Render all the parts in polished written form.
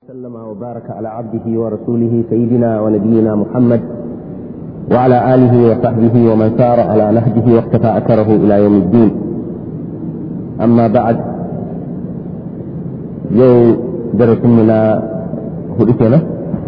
سلم وبارك على عبده ورسوله سيدنا ونبينا محمد وعلى آله وصحبه ومن سار على نهجه واقتفى أثره إلى يوم الدين. أما بعد، يوم درس منا هدوكنا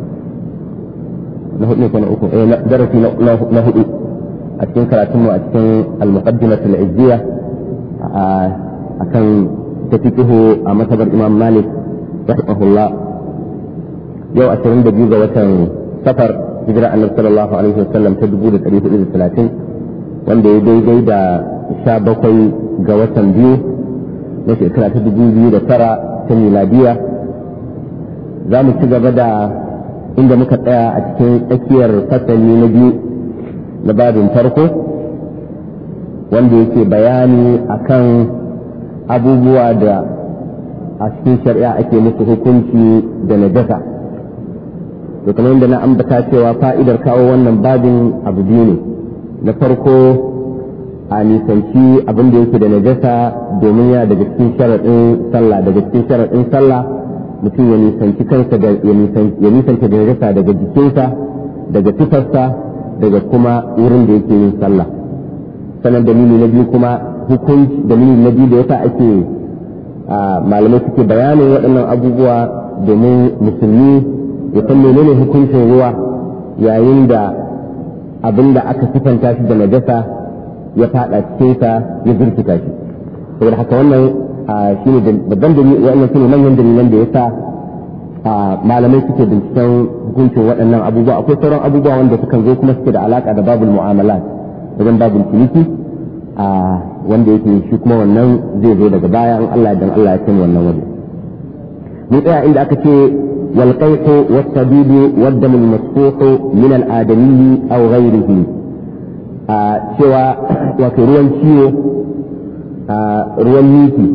درس نهدو أتكن كراتم وأتكن المقدمة العزية أكن تفكه مذهب الإمام مالك رحمه الله. yau 22 ga watan safar hijira annabi sallallahu alaihi wasallam ta 1430 wanda ya daidai da 17 ga watan biyu na shekara ta 2009 ta miladiya. za mu ci gaba da inda muka tsaya a cikin tsakiyar fasali na biyu na babin farko wanda yake bayani akan abubuwa da a cikin shari'a ake musu hukunci da najasa. to kamar yadda na ambata cewa fa'idar kawo wannan babin abu biyu ne. na farko a nisanci abin da yake da najasa domin ya daga cikin sharaɗin sallah mutum ya nisanci kansa da ya nisanta da najasa daga jikinsa, daga tufarsa, daga kuma wurin da yake yin sallah. sannan dalili na biyu kuma dalili na biyu da yasa ake malamai suke bayanin waɗannan abubuwa domin musulmi ya san menene hukuncin ruwa yayin da abin da aka sifanta shi da najasa ya fada cikin sa ya zurfita shi. saboda haka wannan shine babban dalili, wannan shine manyan dalilan da yasa malamai suke binciken hukuncin waɗannan abubuwa. akwai sauran abubuwa wanda sukan zo kuma suke da alaka da babul mu'amalat, wajen babul ciniki wanda yake shi kuma wannan zai zo daga baya in Allah dan Allah ya sani wannan waje. mu tsaya inda aka ce والقيح والصديد والدم المسفوح من الآدمي أو غيره سوى وكروان شيو روان ميكي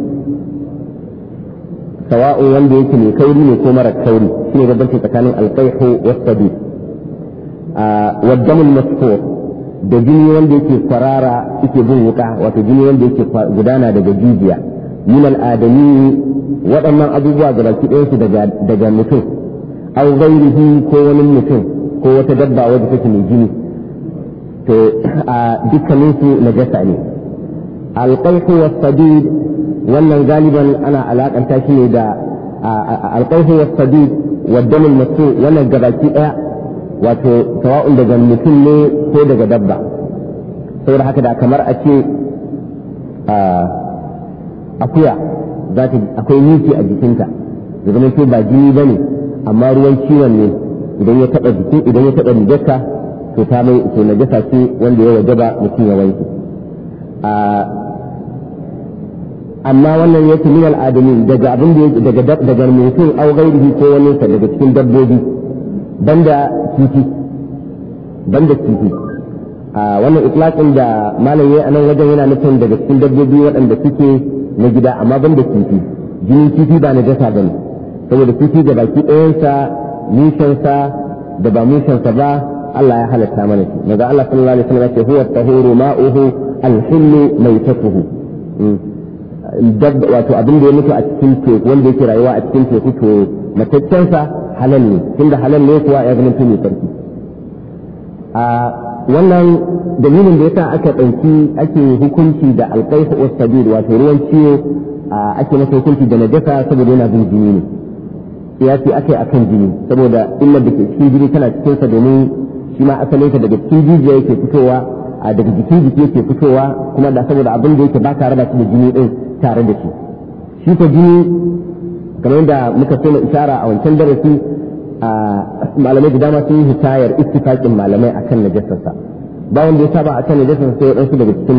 سواء وندي يكني كوري لكومر الكوري شنو قبلت تكاني القيح والصديد والدم المسفوح da jini wanda yake kwarara yake bin wuka, wato jini wanda yake gudana daga jijiya. min al'adami waɗannan abubuwa ga baki ɗayansu daga mutum, au ghairihi ko wani mutum ko wata dabba wadda take mai jini, to a dukkaninsu najasa ne. alqaihu was-sadid wannan galiban ana alakanta shi ne da alqaihu was-sadid wad-dam al-masfu wannan gabaki ɗaya, wato sawa'un daga mutum ne ko daga dabba. saboda haka da kamar a ce akuya akwai miki a jikinta da zama ce ba jini ba ne, amma ruwan ciwon ne idan ya taɓa rigarka to ta mai to najasa ce wanda ya wajaba mutum ya wanke. amma wannan yake min al'adami daga abin da daga mutum au gairihi ko wani sa daga cikin dabbobi banda kifi. wannan itlaqin da malam yayi anan wajen yana nufin daga cikin dabbobi waɗanda suke na gida, amma ban da kifi. jinin kifi ba na jasa ba ne, saboda kifi da baki ɗayansa mushensa da ba mushensa ba Allah ya halatta mana shi. maza Allah sallallahu alaihi wasallam ya ce huwa tahuru ma'uhu al-hillu maitatuhu. wato abin da ya mutu a cikin teku, wanda yake rayuwa a cikin teku, to mataccensa halal ne, tunda halal ne kuwa ya zama tuni sarki. wannan dalilin da yasa ake hukunci da alqaihu was-sadid, wato ruwan ciwo ake masa hukunci da najasa saboda yana bin jini ne. siyasi akai akan jini saboda illar da ke cikin jini tana cikin sa, domin shi ma asalin sa daga cikin jijiya yake fitowa, daga jiki yake fitowa, kuma da saboda abin da yake ba tare da shi da jini din tare da shi. shi ta jini kamar yadda muka so na isara a wancan darasi, malamai da dama sun yi hitayar ittifaqin malamai akan najasarsa. ba wanda ya saba akan najasarsa sai wadansu daga cikin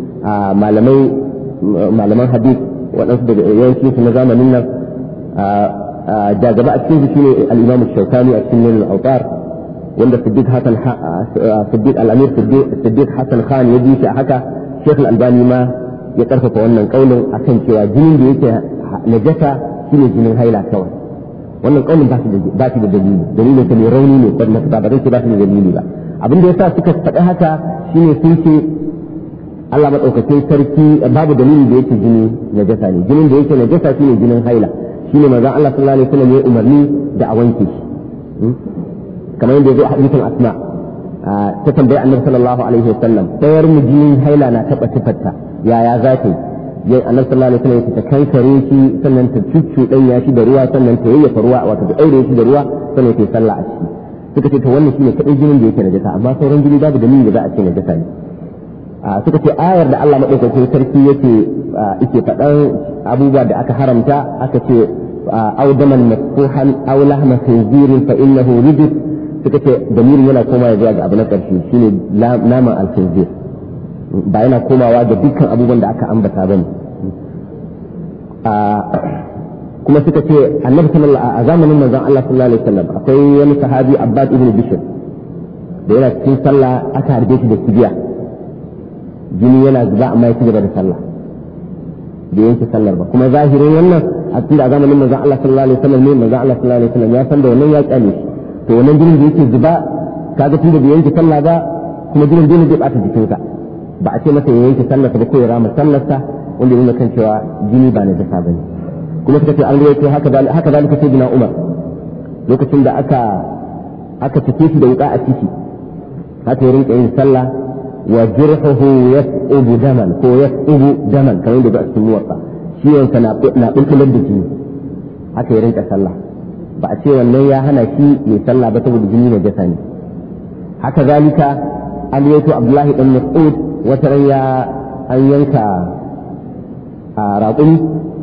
malaman hadith, wadansu daga yawanci su na zamanin nan. da gaba a cikin shi ne al-Imam Shawkani a cikin al-Awtar, wanda Siddiq al-Amir Siddiq Hassan Khan ya ji shi a haka. Sheikh al-Albani ma ya karfafa wannan kaulin akan cewa jinin da yake najasa shine jinin haila kawai. wannan kaunin ba shi da dalilin ta ne rauni ne, ba zai ce ba shi da dalili ba. abin da yasa suka faɗi haka shine sun ce Allah madaukakin sarki babu dalili da yake jini najasa ne. jinin da yake najasa shine jinin haila, shine manzon Allah sallallahu alaihi wasallam ya umarni da a wanke shi kamar yadda ya zo a hadisin Asma ta tambayi Annabi sallallahu alaihi wasallam sayar mu jinin haila na taba tufarta yaya za ta yi Annabi sallallahu alaihi wasallam ta kankare shi sannan ta cuccuɗanya shi da ruwa sannan ta yayyafa ruwa wato ta aure shi da ruwa sannan ta yi sallah a ciki suka ce to wannan shine kadai jinin da yake najasa amma sauran jini babu dalili da za a ce najasa ne suka ce ayar da Allah madaukakin sarki yake faɗan abubuwa da aka haramta aka ce aw daman masfuhan aw lahma khinzirin fa innahu rijis suka ce damirin yana komawa zuwa ga abu na ƙarshe shine naman al-khinzir ba yana komawa ga dukkan abubuwan da aka ambata bane kuma suka ce annabi sallallahu a zamanin manzon Allah sallallahu alaihi wasallam akwai wani sahabi Abbad ibn Bishr da yana cikin sallah aka harbe shi da kibiya jini yana zuba amma ya ci gaba da sallah da yanke sallar ba kuma zahirin wannan a cikin zamanin manzon Allah sallallahu alaihi wasallam ne manzon Allah sallallahu alaihi wasallam ya san da wannan ya kyale shi to wannan jinin da yake zuba kaga tunda bai yanke sallah ba kuma jinin dole zai bata jikinka ba a ce masa ya yanke sallarsa ba ko ya rama sallarsa wanda yana kan cewa jini ba na jasa bane kuma suka ce an ruwaito haka zalika sai bina Umar lokacin da aka cike shi da wuka a ciki haka ya rinka yin sallah wa jirhuhu yas'ubu daman ko yas'ubu daman kamar da ba su muwatta ciwon sa na bulbular da jini haka ya rinka sallah ba a ce wannan ya hana shi mai sallah ba saboda jini na jasa ne haka zalika an ruwaito Abdullahi dan Mas'ud wata ran an yanka a raƙumi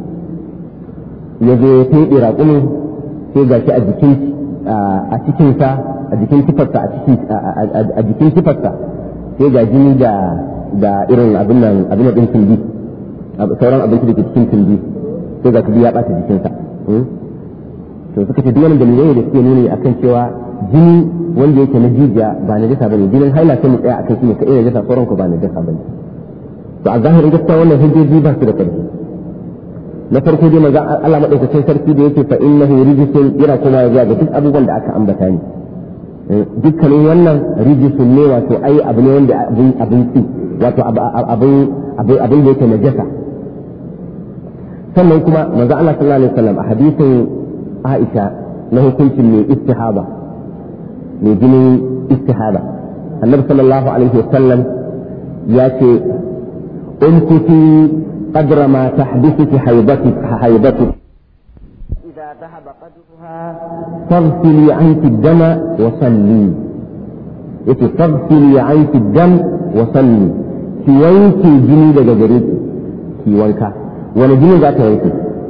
ya zo ya feɗe raƙumin sai ga shi a cikinsa a jikin tufarsa a jikin tufarsa sai ga jini da irin abin nan ɗin tumbi sauran abinci da ke cikin tumbi sai ga kudi ya ɓata jikinsa to suka ce duk wani dalilai da suke nuni akan cewa jini wanda yake na jijiya ba na jasa bane jinin haila sai mu tsaya akan shi ne ka iya jasa sauran ku ba na jasa bane to a zahirin gaskiya wannan hujjoji ba su da ƙarfi na farko dai manzo Allah madaukakin sarki da yake fa innahu rijsun yana kuma ya ga duk abubuwan da aka ambata ni dukkanin wannan rijsun ne wato ai abu ne wanda abin ci wato abin da yake najasa sannan kuma manzo Allah sallallahu alaihi wasallam a hadisin Aisha na hukuncin mai istihaba mai jinin istihaba annabi sallallahu alaihi wasallam ya ce umkuti قدر ما تحدثك حيضتك إذا ذهب قدرها فاغسلي عنك الدم وصلي فاغسلي عنك الدم وصلي في وينك جني لجريك في وينك وانا جني ذات وينك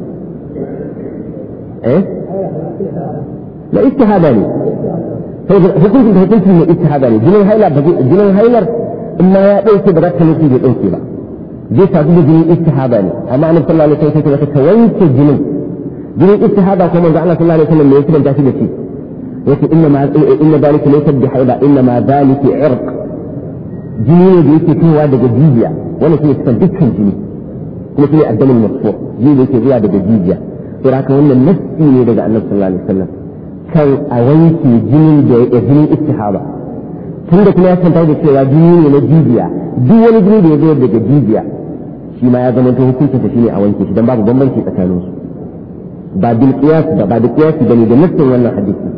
ايه لا استهاداني هكذا من استهاداني جني هايلر إما يأتيك بغتها نسيب الأنسي بقى zai sadu da jinin istihaba ne amma annabi sallallahu alaihi wasallam sai ta wanke jinin istihaba kuma manzo Allah sallallahu alaihi wasallam ne ya kiranta shi da shi yace inna dalika laysa bi haida inna ma dalika irq jini ne da yake fitowa daga jijiya wannan shine cikin dukkan jini kuma shine addamin masfur jini da yake zuwa daga jijiya to haka wannan nassi ne daga annabi sallallahu alaihi wasallam kan a wanke jinin da ya jinin istihaba tunda kuma ya tantance da cewa jini ne na jijiya duk wani jini da ya zo daga jijiya shi ma ya zama hukuncin ta shine a wanke shi dan babu bambanci tsakanin su ba bil qiyas ba da qiyas bane da nassin wannan hadisi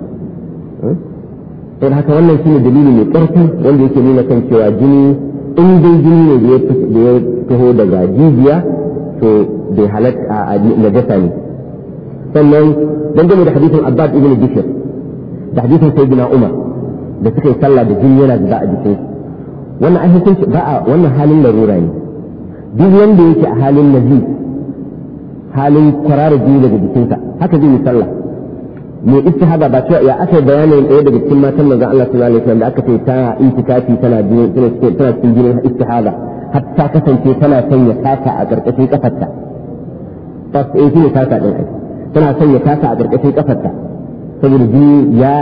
sai haka wannan shine dalili mai ƙarfi wanda yake nuna kan cewa jini in dai jini ne da ya taho daga jijiya to bai halatta a najasa ne sannan dangane da hadisin Abbad ibn Bishr da hadisin Sayyidina Umar da suka yi sallah da jini yana zuba a jikin wannan ai hukunci ba a wannan halin larura ne duk wanda yake a halin nazif halin kwarara jini daga jikinsa haka zai yi sallah mai istihada ba cewa ya aka bayanin ɗaya daga cikin matan manzon Allah sallallahu alaihi wasallam da aka ce tana intikafi tana cikin jinin istihada har ta kasance tana sanya kasa a ƙarƙashin kafarta ta shi ne kasa ɗin ai tana sanya kasa a ƙarƙashin kafarta saboda jini ya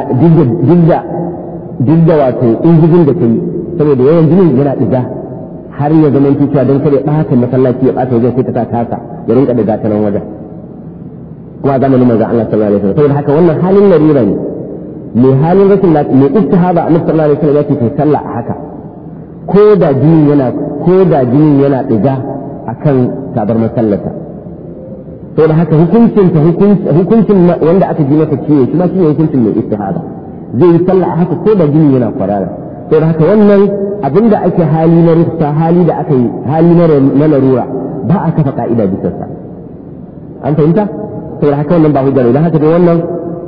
duk da wato injijin da ta yi saboda yawan jinin yana ɗiga har ya zama cewa don kare ɓata masallaci ya ɓata wajen sai ta kasa ya rinka ɗiga ta nan wajen kuma a zamanin manzon Allah sallallahu alaihi wasallam saboda haka wannan halin larura ne mai halin rashin lafiya mai istihaba annabi sallallahu alaihi wasallam ya ce sallah a haka ko da jinin yana ɗiga akan tabar masallata saboda haka hukuncin wanda aka ji masa ciwo shi ma shi ne hukuncin mai istihada zai yi sallah haka ko da jini yana kwarara saboda haka wannan abinda ake hali na rufsa hali da aka yi hali na larura ba a kafa ka'ida bisa sa an fahimta saboda haka wannan ba hujja ne don haka dai wannan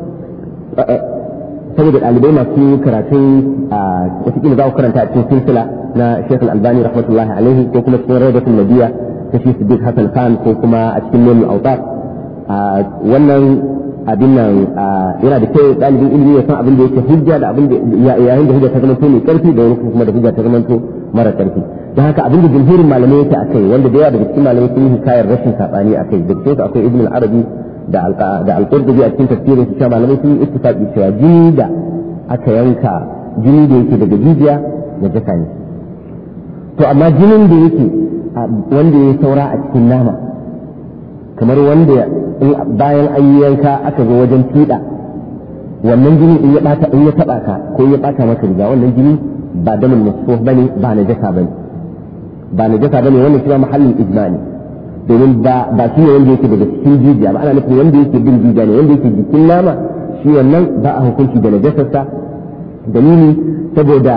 saboda ɗalibai masu karatun wataƙila za ku karanta a cikin silsila na Sheikh Al-Albani rahmatullahi alaihi ko kuma cikin Rawdatul Nabiyya ta shi Siddiq Hassan Khan ko kuma a cikin Nurul Awtar wannan abin nan yana da kyau ɗalibin ilimi ya san abin da yake hujja da abin da yayin da hujja ta zama mai ƙarfi da wani kuma da hujja ta zama mara ƙarfi don haka abin da jumhurin malamai yake akai wanda da yawa daga cikin malamai sun yi hikayar rashin saɓani akai da cikin su akwai Ibn al-Arabi da al-Qurtubi a cikin tafsirin su cewa malamai sun yi ittifaqi cewa jini da aka yanka jini da yake daga jijiya da jaka ne to amma jinin da yake wanda ya saura a cikin nama kamar wanda bayan an yi yanka aka zo wajen fiɗa wannan jini in ya taɓa ka ko ya ɓata maka riga wannan jini ba damin masfuh bane ba najasa bane wannan shi ma mahallin ijma'i domin ba shi ne wanda yake daga cikin jijiya ba ana nufin wanda yake bin jijiya ne wanda yake jikin nama shi wannan ba a hukunci da najasarsa dalili saboda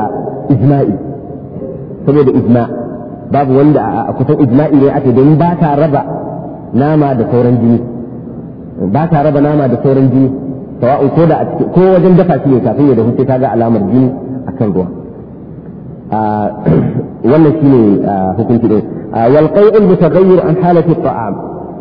ijma babu wanda a kusan ijma'i ne ake domin ba ta raba nama da sauran jini sawa'un ko wajen dafa shi ne kafin ya dahu sai ka ga alamar jini akan ruwa wannan shine hukunci din wal qai'ul mutaghayyir an halati at'am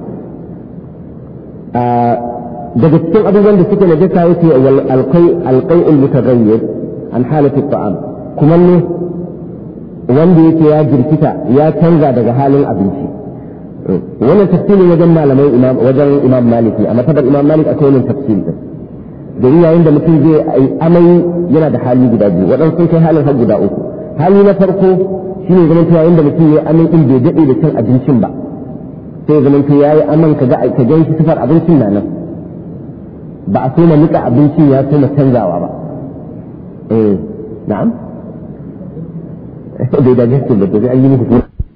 daga cikin abubuwan da suke najasa yake al qai'ul mutaghayyir an halati at'am kuma ne wanda yake ya jirkita ya canza daga halin abinci wannan tafsirin wajen malamai wajen imam Malik a matabar imam Malik akwai wannan tafsiri din yayin da mutum zai amai yana da hali guda biyu waɗansu sun kai halin har guda uku hali na farko shi ne zaman yayin da mutum ya amin din bai daɗe da cin abincin ba sai zaman ya yi aman ka gan shi sifar abincin na nan ba a so na nika abincin ya so na canzawa ba na'am bai da gaske ba sai an yi muku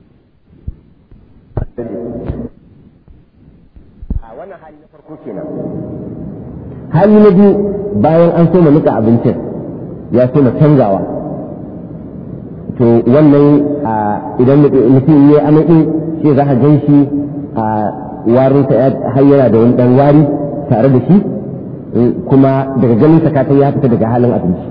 a wannan hali na farko kenan hali na biyu bayan an so na nika abincin ya so na canzawa to wannan idan mutum ya amai din shi za ka gan shi a warinsa ya hayyana da wani dan wari tare da shi kuma daga ganin sakatai ya fita daga halin abinci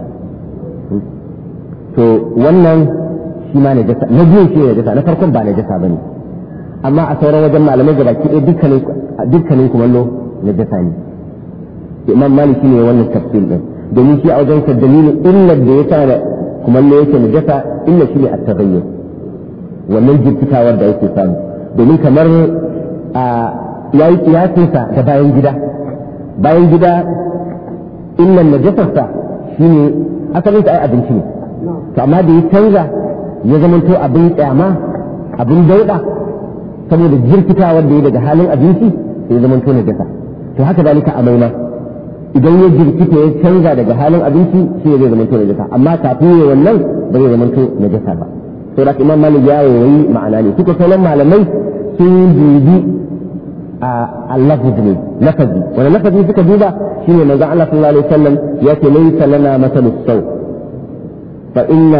to wannan shi ma najasa na biyu shi najasa na farkon ba najasa bane amma a sauran wajen malamai gabaki ɗaya dukkanin kumallo najasa ne imam maliki ne wannan tafsir din domin shi a wajen sa dalilin illar da ya sa kumallo yake najasa illa shi ne at-taghayyur wannan jirkitawar da yake samu domin kamar yayi kiyasinsa da bayan gida illan najasarsa shine asalin sa ai abinci ne to amma da ya canza ya zamanto abin kyama abin dauda saboda jirkitawar da ya daga halin abinci sai ya zamanto najasa to haka dalika amaina idan ya jirkita ya canza daga halin abinci shi zai zamanto najasa amma kafin ya wannan ba zai zamanto najasa ba to da imam malik ya yi ma'ana ne suka sauran malamai sun dubi al-lafz ne lafazi wani lafazi suka duba shine manzo Allah sallallahu alaihi wasallam yace laysa lana mathalu saw fa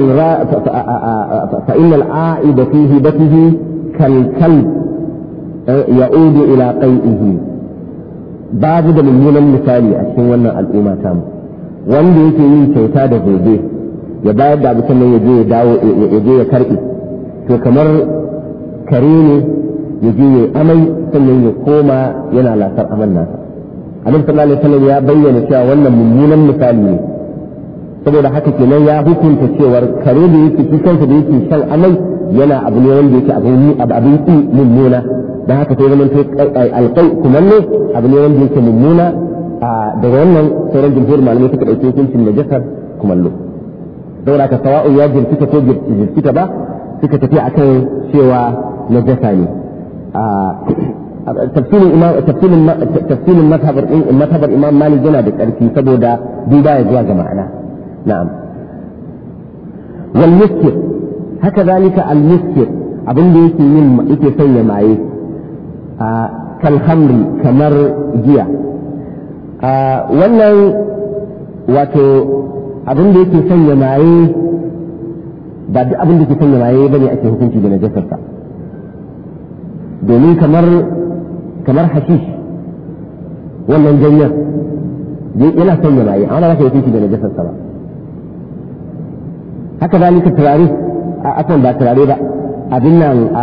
innal a'ida fi hibatihi kal kalb ya'udu ila qai'ihi babu da mummunan misali a cikin wannan al'umma tamu wanda yake yin kyauta da gobe ya bayar da abincin nan ya je ya karɓe to kamar kare ne ya je ya amai sannan ya koma yana lasar aman nasa annabi sallallahu alaihi wasallam ya bayyana cewa wannan mummunan misali ne saboda haka kenan ya hukunta cewar kare da yake shi kansa da yake shan amai yana abu ne wanda yake abin ki mummuna dan haka sai zaman alqai kumallo abu ne wanda yake mummuna daga wannan sauran jumhur malamai suka dauke hukuncin najasar kumallo saboda haka sawa'u ya jirkita ko jirkita ba suka tafi akan cewa najasa ne tafsirin mazhabar imam malik yana da ƙarfi saboda duba ya zuwa ga ma'ana na'am wal muskir haka zalika al muskir abin da yake sanya maye kalhamri kamar giya wannan wato abin da yake sanya maye ba duk abin da ke sanya maye bane ake hukunci da najasarsa domin kamar hashish wannan ganyen yana sanya maye amma ba ka hukunci da najasarsa ba haka zalika turare a asan ba turare ba abin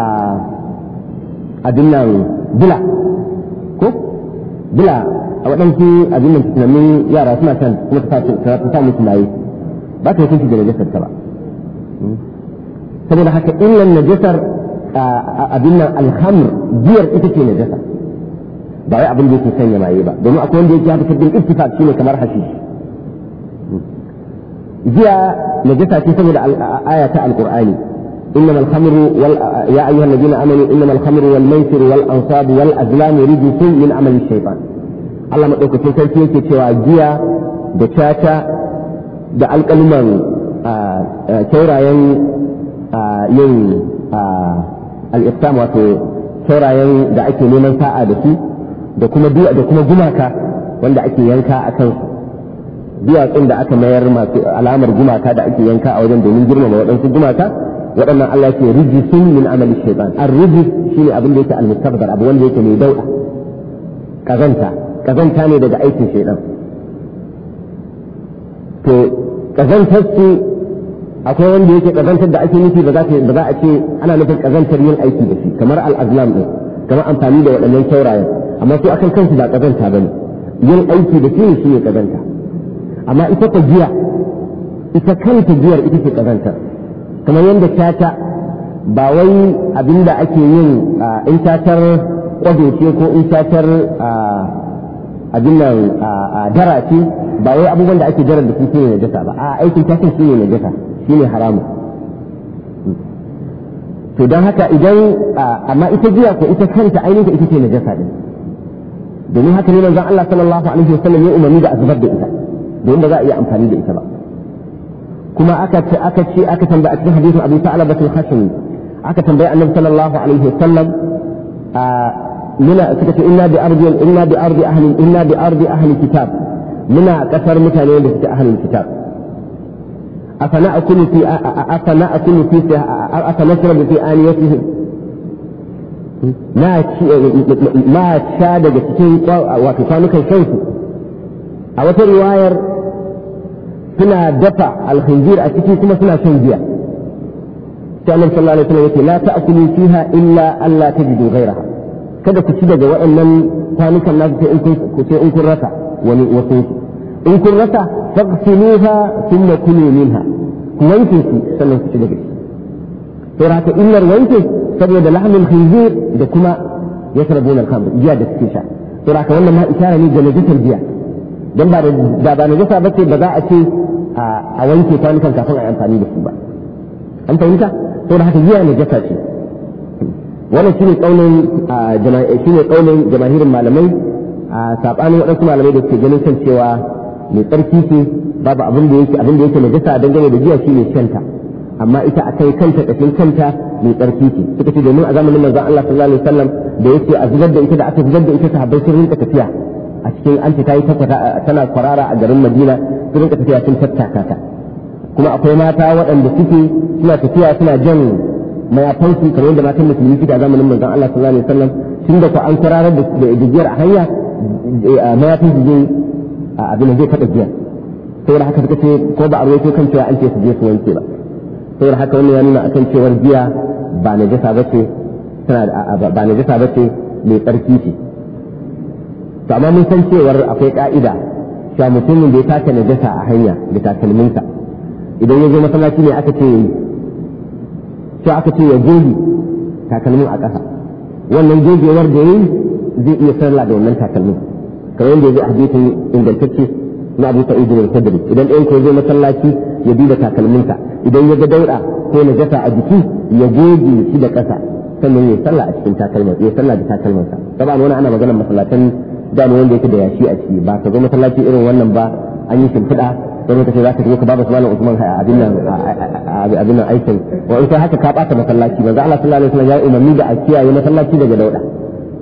nan bila ko bila a waɗansu abin nan tunanin yara suna can kuma ta sa musu maye ba ta hukunci da najasarsa ba saboda haka illan najasar abin nan alhamr biyar ita ce najasa ba wai abin da yake sanya maye ba domin akwai wanda yake haka sabbin ittifaq shine kamar hashish jiya najasa ce saboda aya ta alqur'ani إنما الخمر يا أيها الذين آمنوا إنما الخمر والميسر والأنصاب والأزلام رجس من عمل الشيطان الله مدوك تسلسل يكي تشوى جيا دشاتا da alƙaluman taurayen yin al'iftam wato taurayen da ake neman sa'a da su da kuma gumaka wanda ake yanka a kansu duwatsun da aka mayar masu alamar gumaka da ake yanka a wajen domin girmama waɗansu gumaka waɗannan Allah ke rijisun min amali shaitan ar-rijis shine abin da yake al-mustabdar abu wanda yake mai dauda kazanta ne daga aikin shaitan to kazantar su akwai wanda yake kazantar da ake nufi ba za a ce ana nufin kazantar yin aiki da shi kamar al-azlam din kamar amfani da waɗannan taurayen amma su akan kansu ba kazanta bane yin aiki da shi ne kazanta amma ita ta giya ita kanta giyar ita ce kazantar kamar yadda tata ba wai abinda ake yin in tatar kwado ce ko in tatar abin nan dara ce ba wai abubuwan da ake jarar da su ne najasa ba a aikin tatar shi ne najasa shi ne haramu to don haka idan amma ita jiya ko ita kanta ainihin ita ce najasa din domin haka ne manzon Allah sallallahu alaihi wasallam ya umarni da azubar da ita domin ba za a iya amfani da ita ba kuma aka tambaya a cikin hadisin Abu Sa'laba al-Khashani aka tambaya Annabi sallallahu alaihi wasallam muna suka ce inna bi ardi ahli kitab muna kasar mutane da suke ahli kitab afana akulu fi nashrabu fi aniyatihim ma sha daga cikin wato kwanukan kansu a wata riwayar suna dafa alkhinzir a ciki kuma suna shan giya sai Annabi sallallahu alaihi wasallam yake la ta'kulu fiha illa alla tajidu ghayraha kada ku ci daga waɗannan kwanukan nasu sai in kun rasa wani wasu in kun rasa faghsiluha thumma kulu minha ku wanke su sannan ku ci daga shi sai haka illar wanke saboda lahmul khinzir da kuma yasrabuna al-khamr giya da suke sha sai haka wannan ma isharar ne ga najisul giya dan ba najasa bace ba za a ce a wanke kwanukan kafin a yi amfani da su ba an fahimta to da haka giya najasa ce wannan shine kaulin jama'irin malamai a sabanin waɗansu malamai da suke ganin kan cewa mai tsarki ce babu abin da yake najasa dangane da giya shine shanta amma ita akai kanta kashin kanta mai tsarki ce suka ce domin a zamanin manzon Allah sallallahu alaihi wasallam da yake a zubar da ita da aka zubar da ita sahabbai sun rinka tafiya a cikin an ce ta yi tana kwarara a garin Madina sun rinka tafiya sun tattaka ta kuma akwai mata waɗanda suke suna tafiya suna jan mayafansu kamar yadda matan musulmi suke a zamanin manzon Allah sallallahu alaihi wasallam tun da ku an kwararar da giyar a hanya mayafin su zai abin da zai taɓa giyar saboda haka suka ce ko ba a rawaito kan cewa an ce su je su wanke ba saboda haka wannan ya nuna akan cewar giya ba najasa bace ba najasa bace mai tsarki ce to amma mun san cewar akwai ka'ida cewa mutumin da ya taka najasa a hanya da takalminsa idan ya zo masallaci ne aka ce ya goge takalmin a ƙasa wannan gogewar da yayi zai iya sallah da wannan takalmin kamar yadda ya ji hadisin ingantacce na Abu Sa'id al-Khudri idan ɗayan ko zai masallaci ya duba takalminsa idan ya ga dauda ko najasa a jiki ya goge shi da ƙasa sannan ya sallah a cikin takalmin ya sallah da takalminsa saboda wannan ana maganar masallatan da wanda yake da yashi a ciki ba ka zo masallaci irin wannan ba an yi shimfiɗa sai ka ce za ka je ka babu Malam Usman abin nan aikin wa in kai haka ka bata masallaci manzo Allah sallallahu alaihi wasallam ya umarni da a kiyaye masallaci daga dauda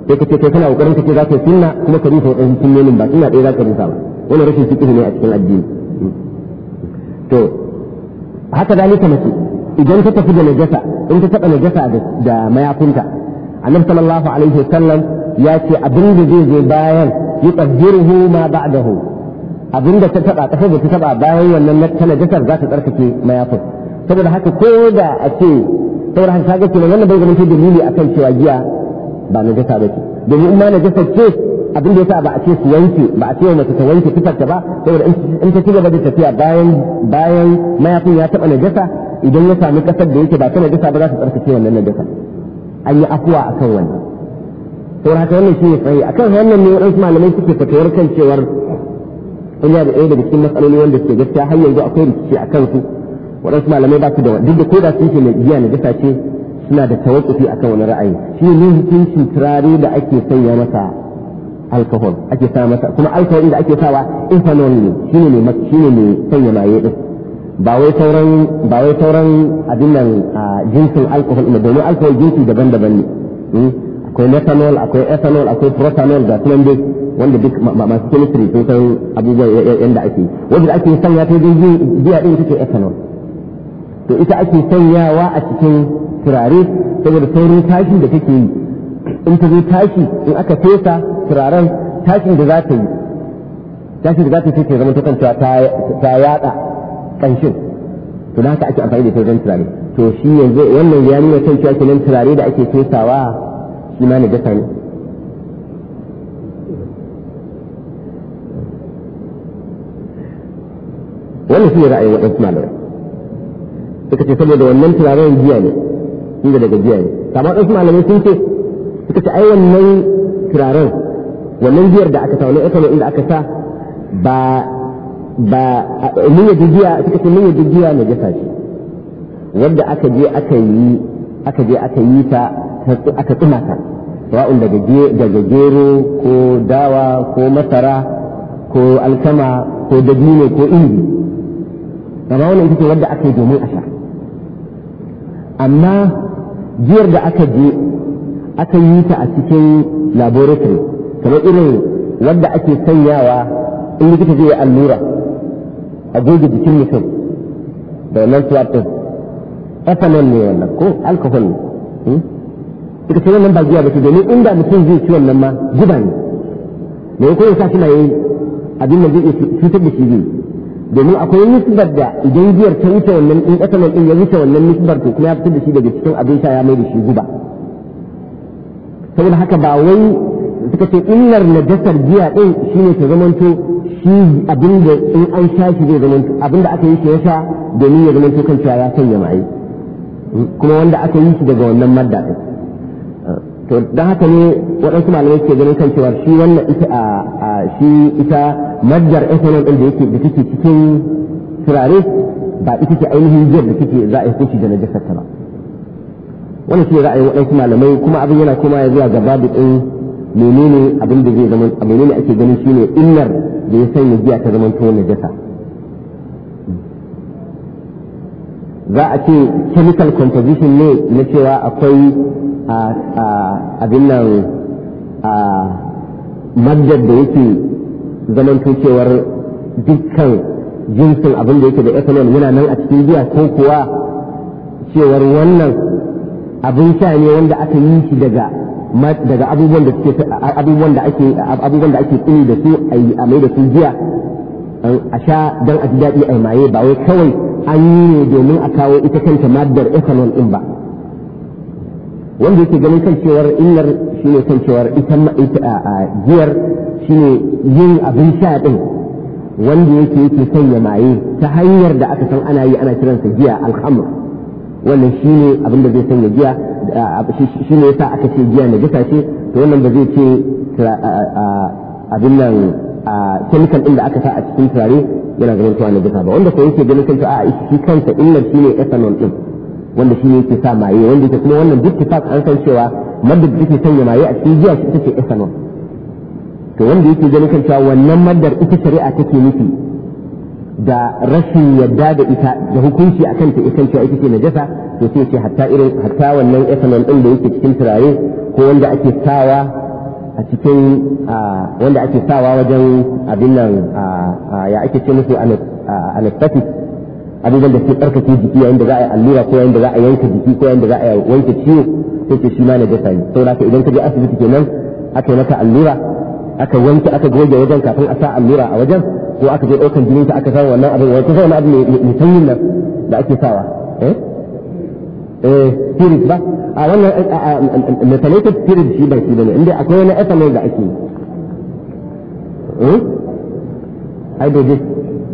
sai ka ce kai kana kokarin ka ce za ka yi sunna kuma ka rufe wadannan sunnonin ba sunna ɗaya za ka rufa ba wannan rashin fiqh ne a cikin addini to haka dalika mace idan ta tafi da najasa in ta taba najasa da mayafinta annabi sallallahu alaihi wasallam ya ce abin da zai zo bayan yutahhiruhu ma ba'dahu abin da ta taba kasar da ta taba bayan wannan ta najasar za ta tsarkake mayafin saboda haka ko da a ce saboda haka kaga kenan wannan bai zama dalili akan cewa giya ba najasa ba ce domin in ma najasa ce abin da yasa ba a ce su wanke ba a ce mace ta wanke tufarta ba saboda in ta ci gaba da tafiya bayan mayafin ya taba najasa idan ya sami kasar da yake ba ta najasa ba za ta tsarkake wannan najasa an yi afuwa akan wannan saboda haka wannan shi ne tsaye akan wannan ne waɗansu malamai suke fatawar kan cewar ina da ɗaya daga cikin matsaloli wanda suke gaskiya har yanzu akwai rikici a kansu waɗansu malamai ba su da duk da koda sun ce mai giya najasa ce suna da tawakkufi akan wani ra'ayi shi ne hukuncin turare da ake sanya masa alcohol ake sa masa kuma alcohol da ake sawa ethanol ne shine ne sanya maye din ba wai sauran abin nan jinsin alcohol ne domin alcohol jinsi daban-daban ne akwai methanol akwai ethanol akwai propanol da kuma dai wanda duk masu chemistry sun san abubuwan yanda ake wanda ake sanya ta wajen giya din take ethanol to ita ake sanyawa a cikin turare saboda saurin tashi da take yi in ta zo tashi in aka fesa turaren tashin da za ta yi ce zama ta kanta ta yada kanshin to da haka ake amfani da wajen turare to shi yanzu wannan ya nuna kan cewa kenan turare da ake fesawa shi ma najasa ne wannan shi ne ra'ayin waɗansu malamai suka ce saboda wannan turaren giya ne inda daga giya ne kamar waɗansu malamai sun ce suka ce ai wannan turaren wannan giyar da aka sa wannan ethanol inda aka sa ba mun yadda giya suka ce mun yadda giya na jasa ce wanda aka je aka yi ta aka tsuma ta sawa'un daga gero ko dawa ko masara ko alkama ko dabino ko indi amma wannan ita ce wadda aka yi domin a sha amma giyar da aka je aka yi ta a cikin laboratory kamar irin wadda ake sanyawa in likita zai yi allura a goge jikin mutum da wannan swab din ethanol ne wannan ko alcohol ne suka ce wannan ba giya ba ce domin inda mutum zai ci wannan ma guba ne me ko ya sa shi na yi abin da zai cutar da shi zai domin akwai nisbar da idan giyar ta wuce wannan in ethanol din ya wuce wannan nisbar to kuma ya fitar da shi daga cikin abin sha ya mai da shi guba saboda haka ba wai suka ce illar najasar giya din shine ta zamanto shi abin da in an sha shi zai zamanto abin da aka yi shi ya sha domin ya zamanto kan cewa ya sanya mai kuma wanda aka yi shi daga wannan madda din to dan haka ne waɗansu malamai ke ganin kan cewa shi wannan ita maddar ethanol din da take cikin turare ba ita ce ainihin giyar da take za a yi hukunci da najasar ta ba wannan shi ra'ayin waɗansu malamai kuma abin yana kuma ya zuwa gaba da ɗin menene abin da zai zama menene ake ganin shine illar da ya sanya giya ta zama to najasa za a ce chemical composition ne na cewa akwai abin nan maddar da yake zaman cewar dukkan jinsin abin da yake da ethanol yana nan a cikin giya ko kuwa cewar wannan abin sha ne wanda aka yi shi daga abubuwan da ake tsini da su a mai da su giya a sha don a ji daɗi a maye ba wai kawai an yi ne domin a kawo ita kanta maddar ethanol din ba wanda yake ganin kan cewar illar shi ne kan cewar ita giyar shi ne yin abin sha din wanda yake sanya maye ta hanyar da aka san ana yi ana kiransa giya alhamr wannan shi ne abin da zai sanya giya shi ne yasa aka ce giya najasa ce to wannan ba zai ce abin nan chemical din da aka sa a cikin turare yana ganin cewa najasa ba wanda ko yake ganin kan cewa shi kansa illar shi ne ethanol din wanda shi ne yake sa maye wanda yake kuma wannan duk tafak an san cewa maddar da take sanya maye a cikin giya ita ce ethanol to wanda yake ganin kan cewa wannan maddar ita shari'a take nufi da rashin yadda da ita da hukunci akan ta ikan cewa ita ce najasa to sai ce hatta wannan ethanol din da yake cikin turare ko wanda ake sawa a cikin wanda ake sawa wajen abin nan ya ake ce musu anesthetic abubuwan da ke tsarkake jiki yayin da za a yi allura ko yayin da za a yanka jiki ko yayin da za a wanke ciwo sai ce shi ma na jasa ne saboda haka idan ka je asibiti kenan aka yi maka allura aka wanke aka goge wajen kafin a sa allura a wajen ko aka je ɗaukan jinin ka aka sa wannan abin wata sa wani abu mai sanyin nan da ake sawa spirit ba a wannan methylated spirit shi ba shi bane inda akwai wani ethanol da ake hydrogen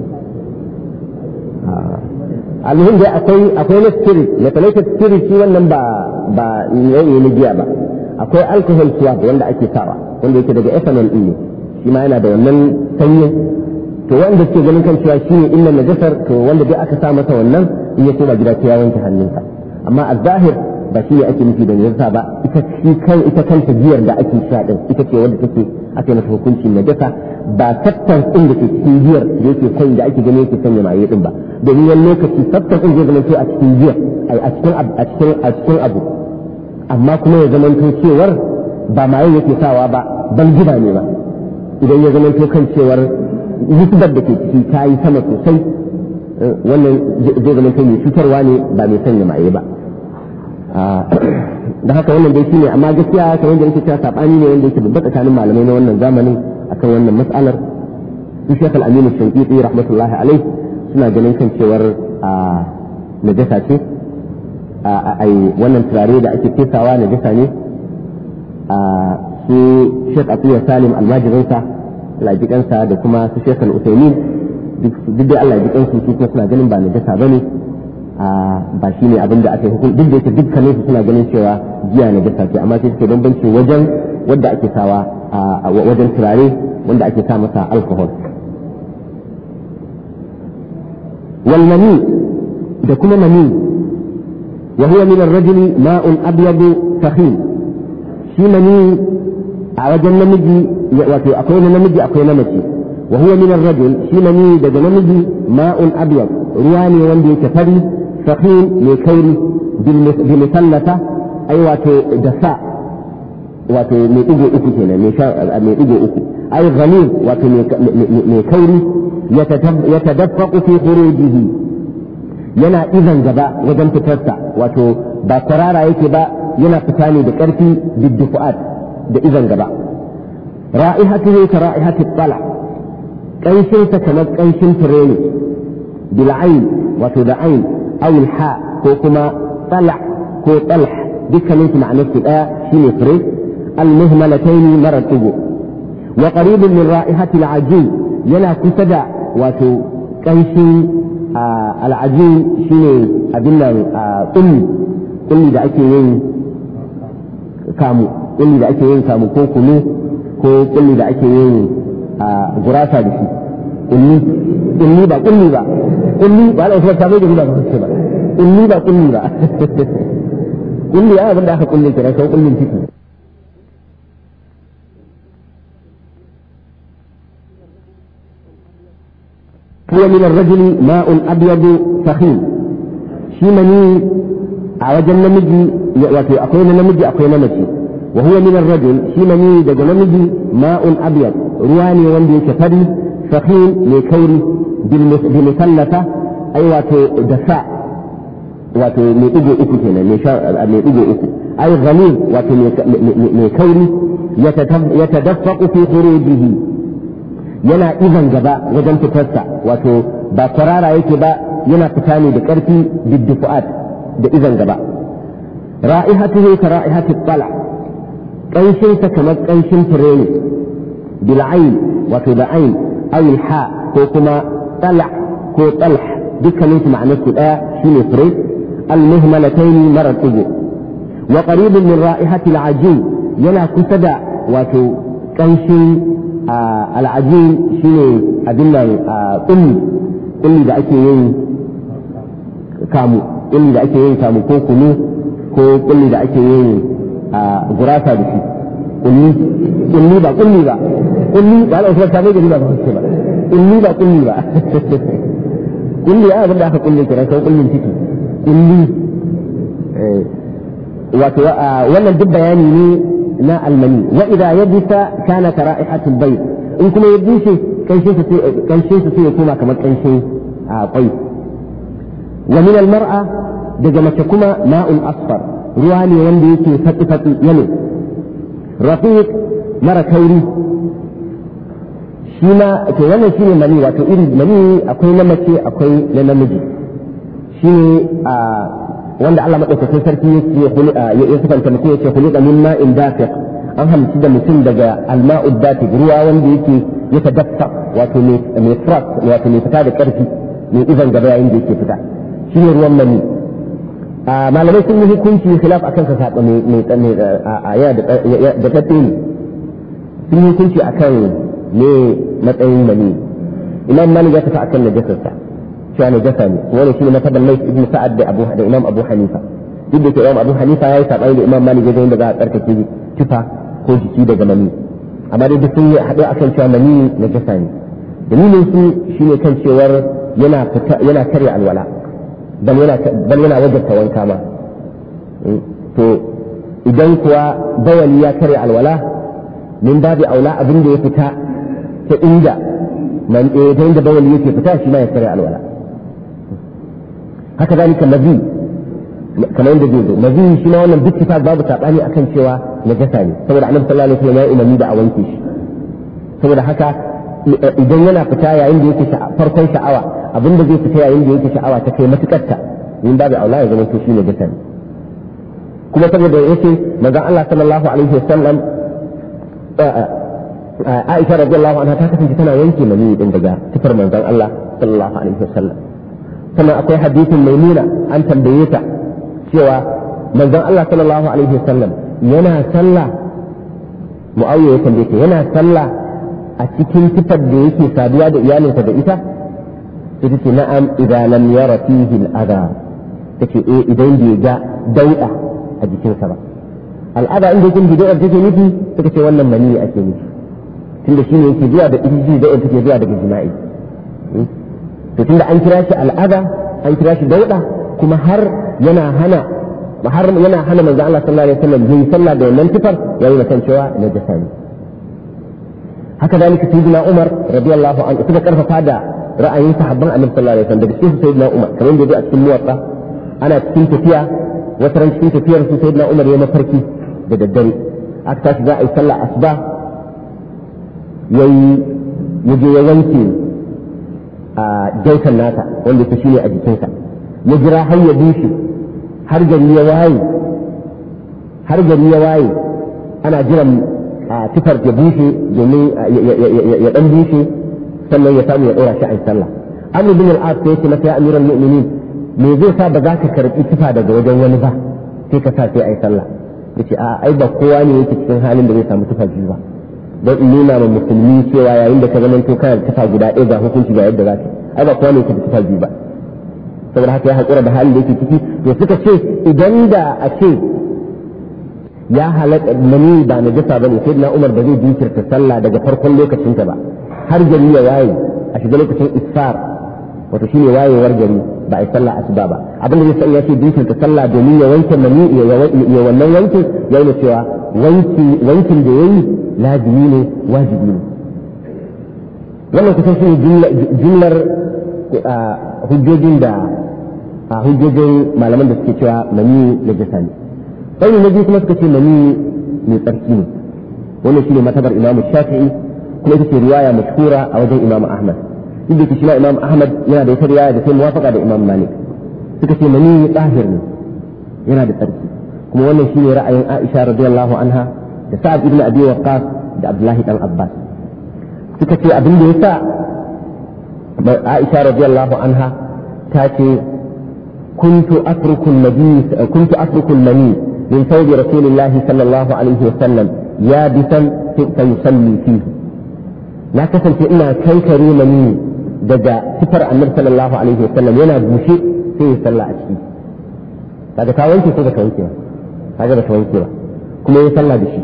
almuhim dai akwai na spirit methylated spirit shi wannan ba yayi na giya ba akwai alcohol swab wanda ake sawa wanda yake daga ethanol din ne shi ma yana da wannan sanyi to wanda ke ganin kan cewa shi ne illa najasar to wanda dai aka sa masa wannan in ya koma gida sai ya wanke hannunsa amma a zahir ba shi ne ake nufi da najasa ba ita kanta giyar da ake sha din ita ce wanda take ake mata hukuncin najasa ba substance din da ke cikin giyar da yake kai da ake gani yake sanya maye din ba domin wani lokaci substance din zai zama a cikin giyar a cikin abu amma kuma ya zama cewar ba maye yake sawa ba ban gida ne ba idan ya zama kan cewar nisbar da ke ciki ta yi sama sosai wannan zai zama mai cutarwa ne ba mai sanya maye ba da haka wannan dai shine amma gaskiya kamar yadda yake cewa sabani ne wanda yake babba tsakanin malamai na wannan zamanin akan wannan mas'alar su Sheikh Al-Amin Al-Shanqiti rahmatullahi alaihi suna ganin kan cewar najasa ce ai wannan turare da ake fesawa najasa ne su Sheikh Atiya Salim almajirinsa Allah ya jikansa da kuma su Sheikh Al-Uthaymeen duk da Allah ya jikansu su kuma suna ganin ba najasa bane ba shi ne abin da aka yi hukun duk da yake dukkanin su suna ganin cewa giya najasa ce amma sai suke bambanci wajen wanda ake sawa wajen turare wanda ake sa masa alcohol wal mani da kuma mani wa huwa min ar-rajuli ma'un abyad sakhin shi mani a wajen namiji wato akwai na namiji akwai na mace wa huwa min ar-rajul shi mani daga namiji ma'un abyad ruwa ne wanda yake fari sakhin mai kauri bil musallata ai wato da sa wato mai digo uku kenan mai digo uku ai ghalib wato mai kauri yatadaffaqu fi khurujihi yana izan gaba wajen fitarsa wato ba kwarara yake ba yana fita ne da ƙarfi biddufu'at da izan gaba ra'ihatuhu ka ra'ihati tsala ƙanshinsa kamar ƙanshin fure ne bil'ain wato da ain aw ha ko kuma tsala ko tsalh dukkanin su ma'anar su daya shine fure al-muhmalatayn marar tugo wa qaribun min ra'ihati al-ajin yana kusa da wato ƙanshin al'ajin shine abin nan kulli da ake yin kamu kulli da ake yin kamu ko kunu ko kulli da ake yin gurasa da shi kulli ba kulli ba kulli ba Allah ya tabbata da ba ce ba kulli ba kulli ba kulli ya abin da aka kulle kira sai kullin ciki هو من الرجل ماء أبيض سخين شي مني عوجل نمجي وفي أقوين نمجي أقوين نمجي وهو من الرجل شي مني دج نمجي ماء أبيض رواني وندي كفري سخين لكوري بمثلثة أي واتو دفاع واتو ميئجو إكو كنا ميئجو إكو أي غليظ واتو لكوري يتدفق في خروجه yana izan gaba wajen fitarsa wato ba kwarara yake ba yana fita ne da ƙarfi biddufu'at da izan gaba ra'ihatuhu ka ra'ihati tsala ƙanshinsa kamar ƙanshin fure ne bil'ain wato da ain aw ha ko kuma tsala ko tsalh dukkanin su ma'anar su daya shine fure al-muhmalatayn marar tugo wa qaribun min ra'ihati al-ajin yana kusa da wato ƙanshin al'ajin shi ne abin nan kulli da ake yin kamu kulli da ake yin kamu ko kunu ko kulli da ake yin gurasa da shi kulli ba kulli ba kulli ba Allah ya tabbata da ba ce ba kulli ba kulli ba kulli ya abin da aka kulle kira sai kullin ciki kulli wato wannan duk bayani ne na almani wa idza yabisa kana ka ra'ihatul bayt in kuma ya bushe kanshin sa sai ya koma kamar kanshin kwai wa min almar'a daga mace kuma ma'un asfar ruwa ne wanda yake fatsi yalo rafiq mara kauri shi ma to wannan shine mani wato irin mani akwai na mace akwai na namiji shine wanda Allah madaukakin sarki ya sifanta mutum yace khuliqa min ma'in dafiq an halitta da mutum daga alma'u dafiq ruwa wanda yake ya tadaffa wato mai frat wato mai fita da karfi mai izan gaba yayin da yake fita shine ruwan mani malamai sun yi hukunci khilaf akan sa saba mai da tafi ne sun yi hukunci akan ne matsayin mani imam malik ya tafi akan najasarsa cewa najasa ne wani shine mataban Layth ibn Sa'ad da imam Abu Hanifa duk da ke imam Abu Hanifa yayi sabani da imam Malik yayin da za a tsarkake tufa ko jiki daga mani amma dai duk sun yi haɗu akan cewa mani najasa ne dalilin su shine kan cewar yana karya alwala bal yana wajabta wanka ma to idan kuwa bawali ya karya alwala min babu aula abin da ya fita ta inda bawali yake fita shi ma ya karya alwala haka zalika mazi kamar yadda zai zo mazi shi ma wannan duk babu sabani akan cewa najasa ne saboda annabi sallallahu alaihi wasallam ya umarni da a wanke shi saboda haka idan yana fita yayin da yake farkon sha'awa abinda zai fita yayin da yake sha'awa ta kai matukar ta in babu aula ya zama to shi najasa ne kuma saboda yace manzon Allah sallallahu alaihi wasallam Aisha radiyallahu anha ta kasance tana wanke mani din daga tufar manzon Allah sallallahu alaihi wasallam sannan akwai hadisin Maimuna an tambaye ta cewa manzon Allah sallallahu alaihi wasallam yana sallah Muawiya ya tambaye ta yana sallah a cikin tufar da yake saduwa da iyalinsa da ita sai ta ce na'am idan lam yara fihi al-adha take idan bai ga dauda a jikinsa ba al'ada inda yake bid'a take nufi take ce wannan mani ake nufi tunda shine yake zuwa da inji da take zuwa daga jima'i to tunda an kira shi al'ada an kira shi dauda kuma har yana hana manzo Allah sallallahu alaihi wasallam yin sallah da wannan tufar yayin da kan cewa najasa ne haka dalika sayyidina Umar radiyallahu anhu suka karfafa da ra'ayin sahabban Annabi sallallahu alaihi wasallam daga cikin sayyidina Umar kamar da a cikin muwatta ana cikin tafiya wata ran cikin tafiyar su sayyidina Umar ya mafarki da daddare aka tashi za a yi sallah asuba yaje ya wanke a jautan nasa wanda ta shine a jikinsa ya jira har ya bushe har gari ya waye ana jiran tufar ya bushe domin ya dan bushe sannan ya samu ya ɗora shi a sallah Amr bin al-As sai ce masa ya amiral mu'minin me zai sa ba za ka karɓi tufa daga wajen wani ba sai ka sa sai a yi sallah yace ai ba kowa ne yake cikin halin da zai samu tufa biyu ba don in nuna ma musulmi cewa yayin da ka zama to kana tufa guda ɗaya ga hukunci ga yadda za ka ai ba kowa ne yake da tufa biyu ba saboda haka ya haƙura da halin da yake ciki to suka ce idan da a ce ya halatta mani ba na jasa bane sai na Umar ba zai jinkirta sallah daga farkon lokacinta ba har gari ya waye a shiga lokacin isfar wato shine wayewar gari ba a yi sallah asuba ba abin da zai san ya ce jinkirta sallah domin ya wanke mani ya wannan wankin ya nuna cewa wankin da yayi lazimi ne wajibi ne wannan kusan shi jumlar hujjojin malaman da suke cewa mani na jasa ne sai na biyu kuma suka ce mani mai tsarki ne wannan shine matabar Imam Shafi'i kuma ita ce riwaya mashhura a wajen Imam Ahmad duk da shi ma Imam Ahmad yana da ita riwaya da sai muwafaqa da Imam Malik suka ce mani tsahir ne yana da tsarki kuma wannan shine ra'ayin Aisha radiyallahu anha da Sa'ad ibn Abi Waqqas da Abdullahi dan Abbas suka ce abin da yasa Aisha radiyallahu anha ta ce كنت أترك المني من ثوب رسول الله صلى الله عليه وسلم يابسا فيصلي فيه لا كسل في إنا كنكري مني دجا سفر النبي صلى الله عليه وسلم ينا بوشي فيه صلى أشي هذا كاوانتي كذا كاوانتي هذا بكاوانتي كما يصلى بشي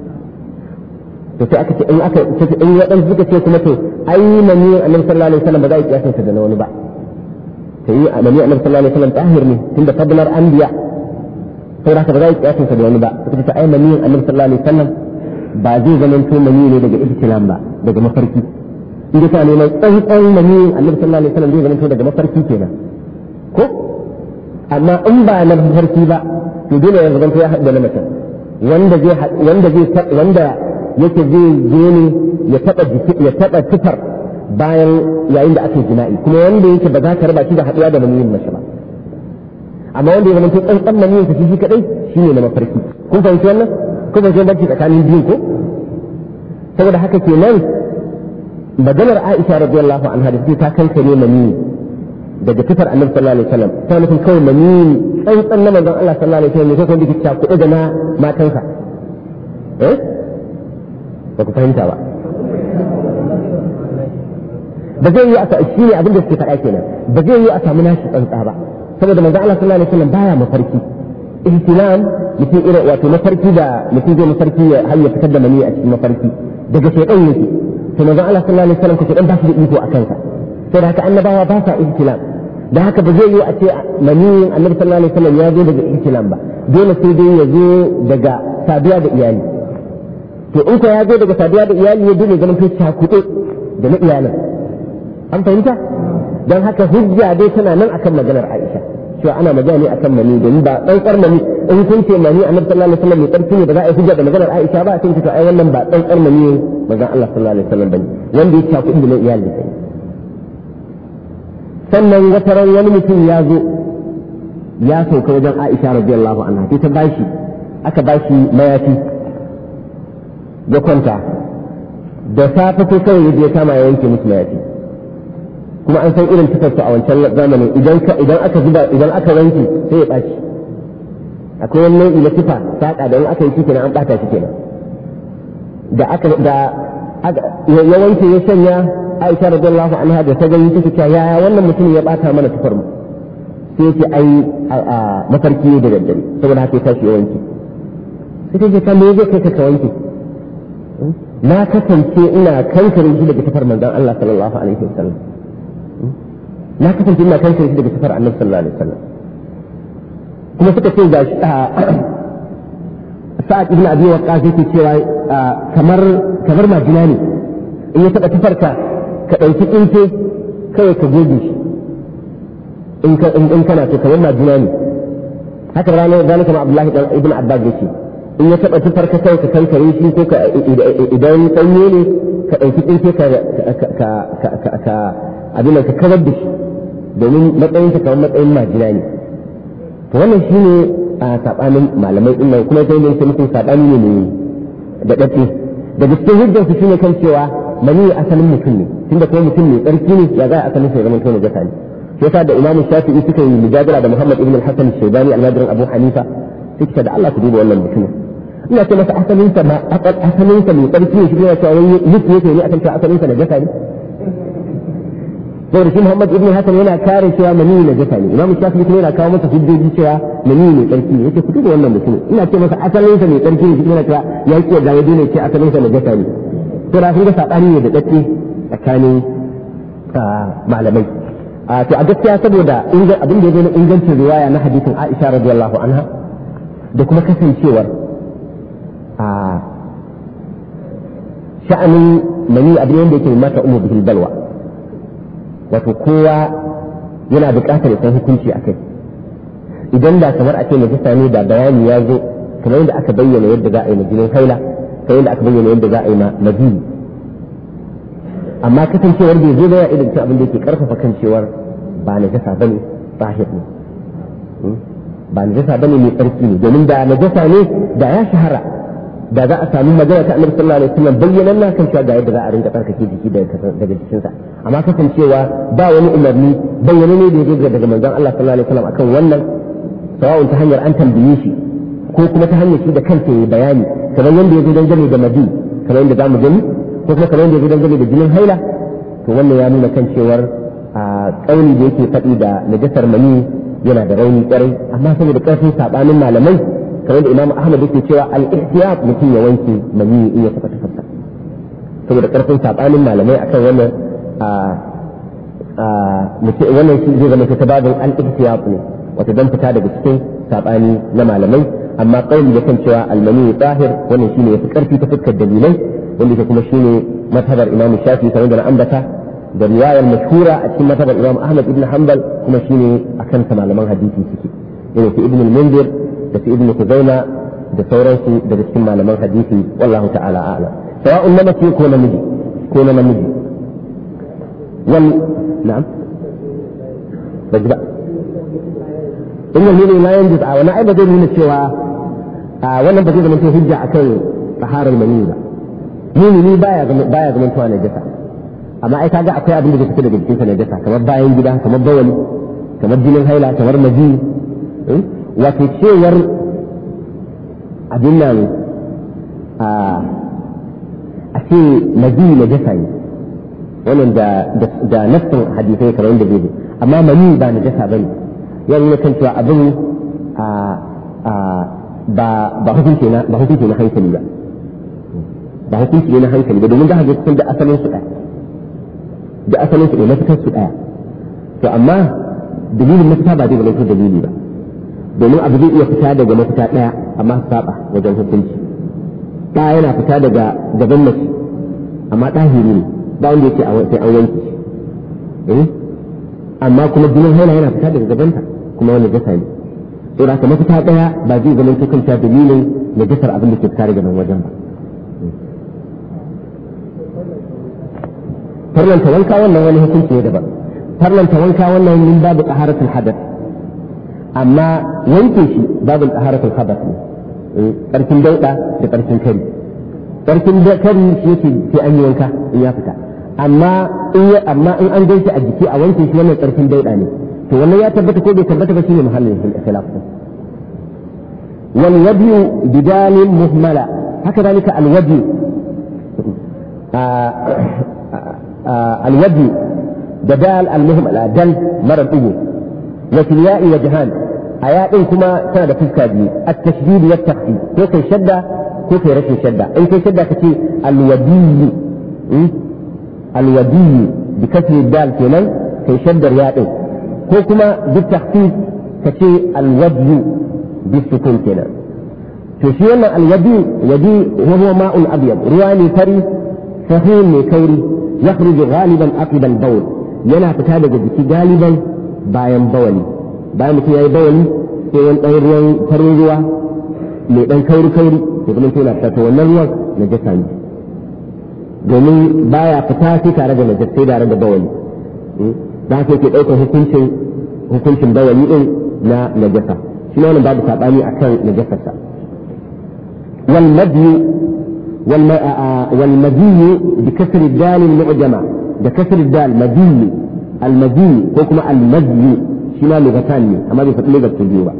sai in ya dan suka ce kuma to ai mani annabi sallallahu alaihi wasallam ba za ya kiyasa da wani ba sai annabi sallallahu alaihi wasallam tahir ne tunda fadlar anbiya saboda haka ba za a yi kiyasin sa da wani ba suka ce ai maniyin annabi sallallahu alaihi wasallam ba zai zama to maniyi ne daga ihtilam ba daga mafarki inda ta neman tsantsan maniyin annabi sallallahu alaihi wasallam zai zama to daga mafarki kenan ko amma in ba na mafarki ba to dole ya zama to ya haɗu da mutum wanda yake zai je ne ya taɓa tufar bayan yayin da ake jina'i kuma wanda yake ba za ka raba shi da haɗuwa da maniyin mace ba amma wanda ya zama to tsantsan maniyin sa shi kadai shine na mafarki kun fahimci wannan ko ba zai barci tsakanin biyu ko saboda haka kenan maganar Aisha radiyallahu anha da ta kankare maniyi daga tufar Annabi sallallahu alaihi wasallam ta nufin kawai maniyi tsantsan na manzon Allah sallallahu alaihi wasallam ne ko kuma dake kuɗe da na matansa ba ku fahimta ba ba zai yi a shi ne abin da suke faɗa kenan ba zai yi a samu nashi tsantsa ba saboda manzon Allah sallallahu alaihi wasallam baya mafarki ihtilam mutum irin wato mafarki da mutum zai mafarki ya hayya fitar da mani a cikin mafarki daga shaytan yake to manzon Allah sallallahu alaihi wasallam ko shaytan ba shi da iko akan sa saboda haka annabawa ba sa ihtilam da haka ba zai yi a ce maniyin annabi sallallahu alaihi wasallam ya zo daga ihtilam ba dole sai dai ya zo daga saduwa da iyali to in ko ya zo daga saduwa da iyali ya dole zaman to cakuɗe da na iyalin an fahimta don haka hujja dai tana nan akan maganar Aisha cewa ana magana ne akan mani domin ba tsantsar mani in kun ce mani annabi sallallahu alaihi wasallam mai tsarki ne ba za a yi hujja da maganar Aisha ba sai to ai wannan ba tsantsar mani manzon Allah sallallahu alaihi wasallam bane wanda ya cakuɗe da na iyali sai sannan wata ran wani mutum ya zo ya sauka wajen Aisha radiyallahu anha sai ta bashi aka bashi mayafi ya kwanta da safe ko kawai yaje ya kama ya yanke musu mayafi kuma an san irin tufarsu a wancan zamanin idan aka wanke sai ya ɓaci akwai wani nau'i na tufa saƙa da in aka yi shi kenan an ɓata shi kenan ya wanke ya sanya Aisha radiyallahu anha da ta gani take cewa yaya wannan mutum ya ɓata mana tufar mu sai ce ai mafarki ne da daddare saboda haka ya tashi ya wanke sai ta ce ka me zai kai ka wanke na kasance ina kankare shi daga tufar manzon Allah sallallahu alaihi wasallam na kasance ina kankare shi daga tufar Annabi sallallahu alaihi wasallam kuma suka ce ga Sa'ad ibn Abi Waqqas yake cewa kamar majina ne in ya taba tufarka ka dauki tsinke kai ka goge shi in kana so kamar majina ne haka ranar zalika ma Abdullahi ibn Abbas yake in ya taba tufarka kai ka kankare shi ko ka idan sanye ne ka dauki tsinke ka abin da ka kawar da shi domin matsayinsa kamar matsayin majina ne to wannan shine a sabanin malamai din nan kuma sai ne sai mutum sabani ne da dace da cikin hujjar su shine kan cewa mani asalin mutum ne tunda kuma mutum ne tsarki ne ya ga asalin sai zaman tona jaka ne sai yasa da Imam Shafi'i suka yi mujadala da Muhammad ibn al-Hasan al-Shaybani al-Madrin Abu Hanifa suka da Allah ku duba wannan mutum ina ce masa asalin sa mai tsarki ne shi ne cewa wani yake ne akan cewa asalin sa na jaka ne saboda shi Muhammad ibn Hassan yana kare cewa mani na jaka ne Imam Shafi'i kuma yana kawo masa hujjoji cewa mani ne tsarki ne yake ku duba wannan mutum ina ce masa asalin sa ne tsarki ne shi yana cewa ya ce ga yadda ne ce asalin sa na jaka ne to da kun ga sabani ne da dace tsakanin malamai to a gaskiya saboda abin da ya zo na ingancin riwaya na hadisin Aisha radiyallahu anha da kuma kasancewar sha'anin mani abin da yake mata umu bihil balwa wato kowa yana buƙatar ya san hukunci a kai idan da kamar a ce najasa ne da bayani ya zo kamar yadda aka bayyana yadda za a yi majinin haila kamar yadda aka bayyana yadda za a yi majini amma kasancewar bai zo da ya idan abin da yake karfafa kan cewar ba najasa bane zahir ne ba najasa bane mai tsarki ne domin da najasa ne da ya shahara da za a sami magana ta Annabi sallallahu alaihi wasallam bayyanan na kan cewa ga yadda za a rinka tsarkake jiki daga jikinsa amma kasancewa ba wani umarni bayyana ne da ya zo daga manzon Allah sallallahu alaihi wasallam akan wannan sawa'un ta hanyar an tambaye shi ko kuma ta hanyar shi da kansa ya bayani kamar yadda ya zo dangane da madi kamar yadda zamu gani ko kuma kamar yadda ya zo dangane da jinin haila to wannan ya nuna kan cewar kauli da yake faɗi da najasar mani yana da rauni kwarai amma saboda ƙarfin sabanin malamai kamar da Imam Ahmad yake cewa al-ihtiyat mutum ya wanke mani in ya saka tafarsa saboda karfin sabanin malamai akan wannan wannan shi zai zama ta babin al-ihtiyat ne wato dan fita daga cikin sabani na malamai amma kauli da kan cewa almani tahir wannan shine yafi karfi ta fuskar dalilai wanda kuma shine mazhabar Imam Shafi kamar da na ambata da riwayar mashhura a cikin mazhabar Imam Ahmad ibn Hanbal kuma shine akan sa malaman hadisi suke irin su Ibn al-Munzir da su Ibn Khuzaimah da sauransu daga cikin malaman hadisi wallahu ta'ala a'lam sawa'un namiji ko namiji wal na'am bajba in yanzu ne yanzu a wani ai ba zai nuna cewa wannan ba zai zama hujja akan taharar mani ba mumini baya zaman tuwa najasa amma ai kaga akwai abin da zai fita daga jikin sa najasa kamar bayan gida kamar bawali kamar jinin haila kamar maji wato cewar abin nan a ce maji najasa ne wannan da nassin hadisai kamar yadda zai amma mani ba najasa bane yana nuna kan cewa abin ba hukunci na hankali ba ba hukunci ne na hankali ba domin za a ga cikin da asalin su ɗaya mafitar su ɗaya to amma dalilin mafita ba zai zama to dalili ba domin abu zai iya fita daga mafita ɗaya amma su saba wajen hukunci ɗaya yana fita daga gaban mace amma ɗahiri ne ba wanda yake sai an wanke amma kuma jinin haila yana fita daga gabanta kuma wani jasa ne to da mafita ɗaya ba zai zama to kanta dalilin najasar abin da ke fita daga nan wajen ba farlanta wanka wannan wani hukunci ne daban farlanta wanka wannan min babu taharatul hadath amma wanke shi babu taharatul hadath ne karfin dauda da karfin kari karfin kari shi yake sai an yi wanka in ya fita amma in an gaishe a jiki a wanke shi wannan karfin dauda ne to wannan ya tabbata ko bai tabbata ba shine mahallin khilaf wal wadi bidal muhmala haka dalika al wadi الوجه بدال المهملة دل مرة أول وفي الياء وجهان آيات كما كان فيها دي التشديد والتخفيف كيف الشدة كيف رشي الشدة إن كيف الشدة كتي الودي بكسر الدال كنا كي شد رياء كما بالتخفيف كتي الودي بالسكون كنا تشيرنا الودي وهو ماء أبيض رواني فري فهيم كوري يخرج غالبا عقب البول yana fita daga jiki galiban bayan bawali bayan mutum yayi bawali sai wani ɗan ruwan farin ruwa mai ɗan kauri da kuma yana fita to wannan ruwan najasa ne domin baya fita sai tare da najasa sai tare da bawali da haka yake ɗaukar hukuncin bawali din na najasa shi ne wannan babu sabani akan najasarsa والمدي بكسر الدال المعجمة بكسر الدال مدي المدي حكم المدي شما لغتان أما بفتلغة التجوبة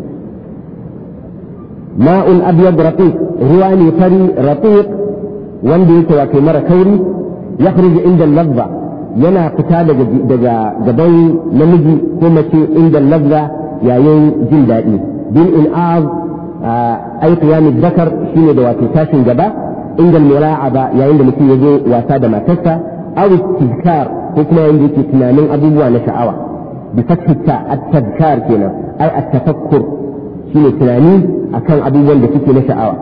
ماء أبيض رقيق رواني فري رقيق واندي كواكي مرة كوري يخرج عند اللفظة ينا قتال جبين نمجي كومتي عند اللفظة ياين جلدائي بالإنعاض أي قيام الذكر شين دواتي تاشن جبا عند الملاعبة يعني عند مثل يجي واسادة ما تسا أو التذكار حكما عندي تنامين أبوه نشعوة بفتح التاء التذكار كنا أي التفكر شين تنامين أكان أبوه لكي نشعوة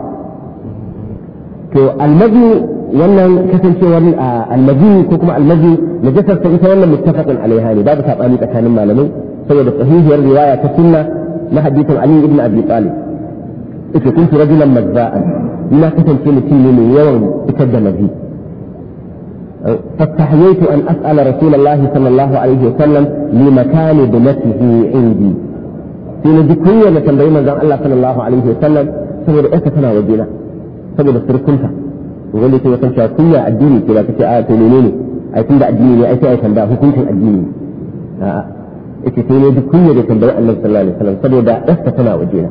المجي وانا كسن شيء المجي حكما المجي نجسر سيئة وانا متفق عليها باب سابقاني كان المعلمين سيد الصحيح الرواية كسنة ما حديث علي ابن أبي طالب إذا كنت رجلا مجزاء لا تتنسي لتيني من يوم تكدم فيه فاستحييت أن أسأل رسول الله صلى الله عليه وسلم لمكان ابنته عندي في نذكرية لتنبيه من الله صلى الله عليه وسلم سبب إيسا وجينا سبب السركنفة وقال لي سوى تنشاكية الديني كلا تنينيني أي تنبع الديني أي تنبع هكونش الديني إيسا في نذكرية لتنبيه الله صلى الله عليه وسلم سبب إيسا وجينا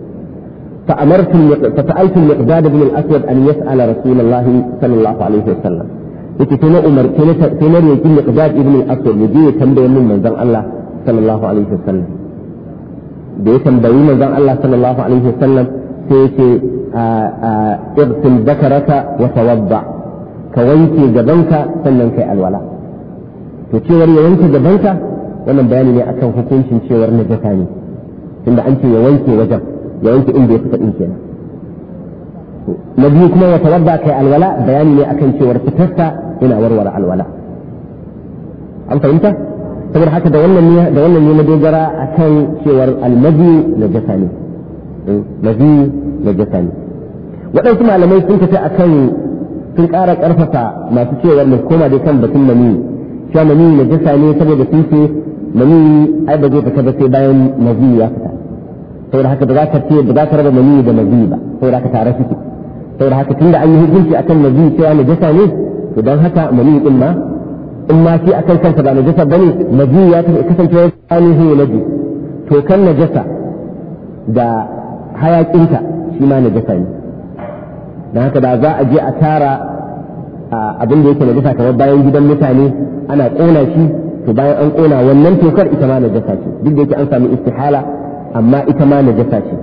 فسألت المقداد بن الأسود أن يسأل رسول الله صلى الله عليه وسلم يتسنى أمر كنر يجي المقداد بن الأسود يجي تنبيه من ذن الله صلى الله عليه وسلم بيه تنبيه من ذن الله صلى الله عليه وسلم سيتي اغسل ذكرك وتوضع كويتي جبنك سننك الولاء تشيور يوينك جبنك wannan bayani ne akan hukuncin cewar najasa ne inda an ce ya wanke wajen ya wanke inda ya fita din kenan na biyu kuma ya tawadda kai alwala bayani ne akan cewar fitarsa yana warware alwala an fahimta saboda haka da wannan ne na dogara akan cewar almazi najasa ne mazi najasa ne waɗansu malamai sun tafi akan sun ƙara ƙarfafa masu cewar mu koma dai kan batun mani cewa mani najasa ne saboda sun ce mani ai ba zai fita ba sai bayan mazi ya fita saboda haka ba za ka ce ba za ka raba mani da mazi ba saboda haka tare suke saboda haka tunda an yi hukunci akan mazi cewa najasa ne to don haka mani din ma in ma shi akan kansa ba najasa bane mazi ya kasance ainihin naji to kan najasa da hayakinta shi ma najasa ne don haka da za a je a tara abin da yake najasa kamar bayan gidan mutane ana ƙona shi to bayan an ƙona wannan tokar ita ma najasa ce duk da yake an sami istihala amma ita ma najasa ce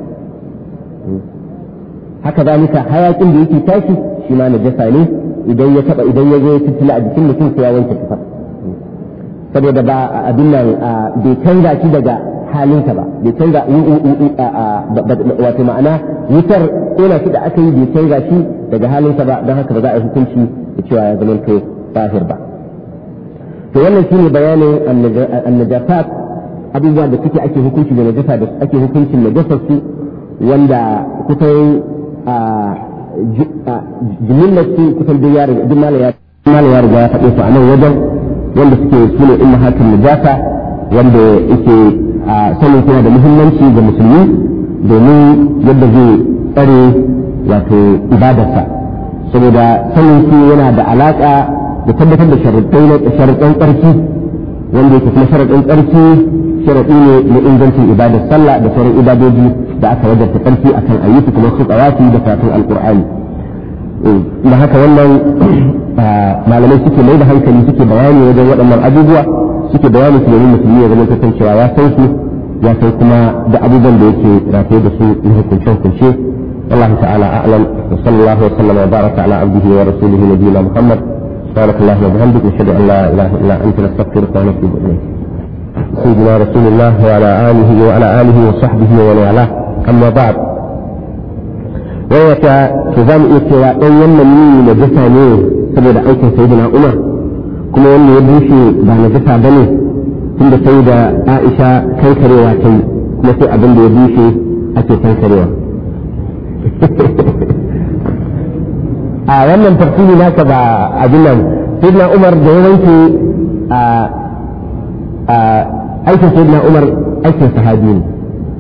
haka zalika hayakin da yake tashi shi ma najasa ne idan ya zo ya tattala a jikin mutum sai ya wanke tufar saboda ba abin nan bai canza shi daga halinsa ba bai canza wato ma'ana wutar kona shi da aka yi bai canza shi daga halinsa ba don haka ba za a yi hukunci da cewa ya zama to tahir ba to wannan shine bayanin annajasat abubuwa da suke ake hukunci da najasa da ake hukuncin najasar su wanda kusan jimillar su kusan duk mala ya riga ya faɗe su a nan wajen wanda suke sune ummahatul najasa wanda yake sanin suna da muhimmanci ga musulmi domin yadda zai tsare wato ibadarsa saboda sanin su yana da alaƙa da tabbatar da sharaɗin tsarki wanda yake kuma sharaɗin tsarki sharaɗi ne na ingancin ibadar sallah da sauran ibadoji da aka wajarta tsarki akan ayyuka kuma su tsawafi da karatun alƙur'ani da haka wannan malamai suke mai da hankali suke bayani wajen waɗannan abubuwa suke bayani su domin musulmi ya zama kasancewa ya san su ya san kuma da abubuwan da yake rataye da su na hukunce-hukunce Allah ta'ala a'lam wa sallallahu wa sallama wa baraka ala abdihi wa rasulihi nabiyina Muhammad سبحانك اللهم وبحمدك نشهد ان لا اله الا انت نستغفرك ونتوب اليك. سيدنا رسول الله وعلى اله وصحبه ومن والاه اما بعد. ويك تزام إيكوا أن يمني نجساني سبب أيك سيدنا عمر كما أن يبوشي بنجسا بني ثم سيدة عائشة كنكريوا كي كما في أبن يبوشي أكي كنكريوا. wannan tafsiri naka ba abin nan sayyidina Umar da yawanci aikin sayyidina Umar aikin sahabi ne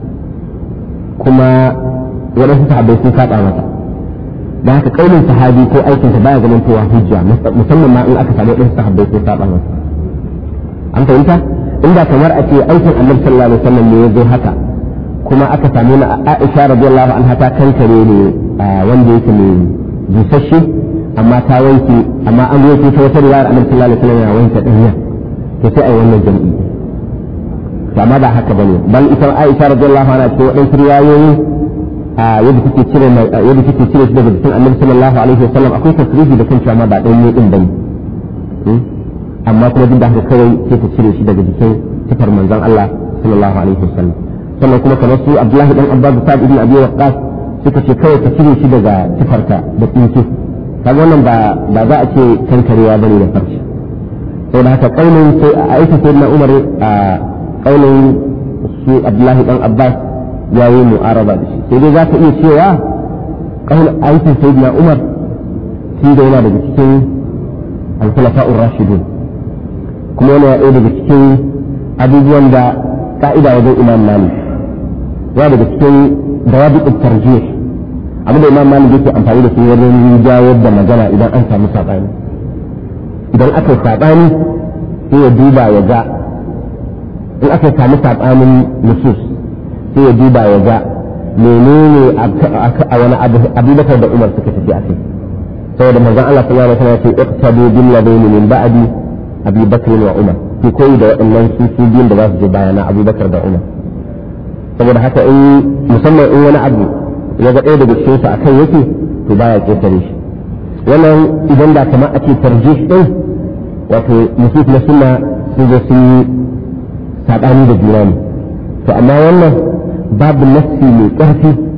kuma waɗansu sahabbai sun saba masa da haka kaulin sahabi ko aikinsa baya ganin cewa hujja musamman ma in aka samu waɗansu sahabbai sun saba masa an fahimta inda kamar a ce aikin Annabi sallallahu alaihi wasallam ne ya zo haka kuma aka samu na Aisha radiyallahu anha ta kankare ne wanda yake ne busasshe amma ta wanke amma an wanke ta wata riwayar Annabi sallallahu alaihi wasallam ya wanke ɗanya to sai ai wannan jami'i amma ba haka bane bal ita Aisha radiyallahu anha ce waɗansu riwayoyi yadda take cire shi daga jikin Annabi sallallahu alaihi wasallam akwai tasrihi da kan cewa ma ba ɗanye din bane amma kuma duk da haka kawai sai ta cire shi daga jikin sifar manzon Allah sallallahu alaihi wasallam sannan kuma kamar su Abdullahi dan Abbas da Sa'id ibn Abi Waqqas suka ce kawai ta cire shi daga sifarta da tsinke kaga wannan ba za a ce kankarewa bane da farci saboda haka kaulin sai a aika sayyidina Umar a kaulin su Abdullahi dan Abbas ya yi mu'araba da shi sai dai za ka iya cewa kaulin aikin sayyidina Umar shi da yana daga cikin al-khulafa'ur rashidun kuma yana daga cikin abubuwan da ka'ida wajen Imam Malik ya daga cikin dawabiq at-tarjih abin da Imam Malik yake amfani da shi wajen jawab da magana idan an samu sabani idan aka sabani sai ya duba ya ga in aka samu sabanin nusus sai ya duba ya ga menene a wani Abubakar da Umar suka tafi a kai saboda manzon Allah sallallahu alaihi wasallam ya ce iqtabu bil ladaini min ba'di Abi Bakr wa Umar ki koyi da waɗannan su biyun da za su je bayana Abubakar da Umar saboda haka in musamman in wani abu ya ga ɗaya daga cikin su akan yake to baya ƙetare shi wannan idan da kamar ake tarjih din wato nusus na sunna sun zo sun yi saɓani da juna ne to amma wannan babu nassi mai ƙarfi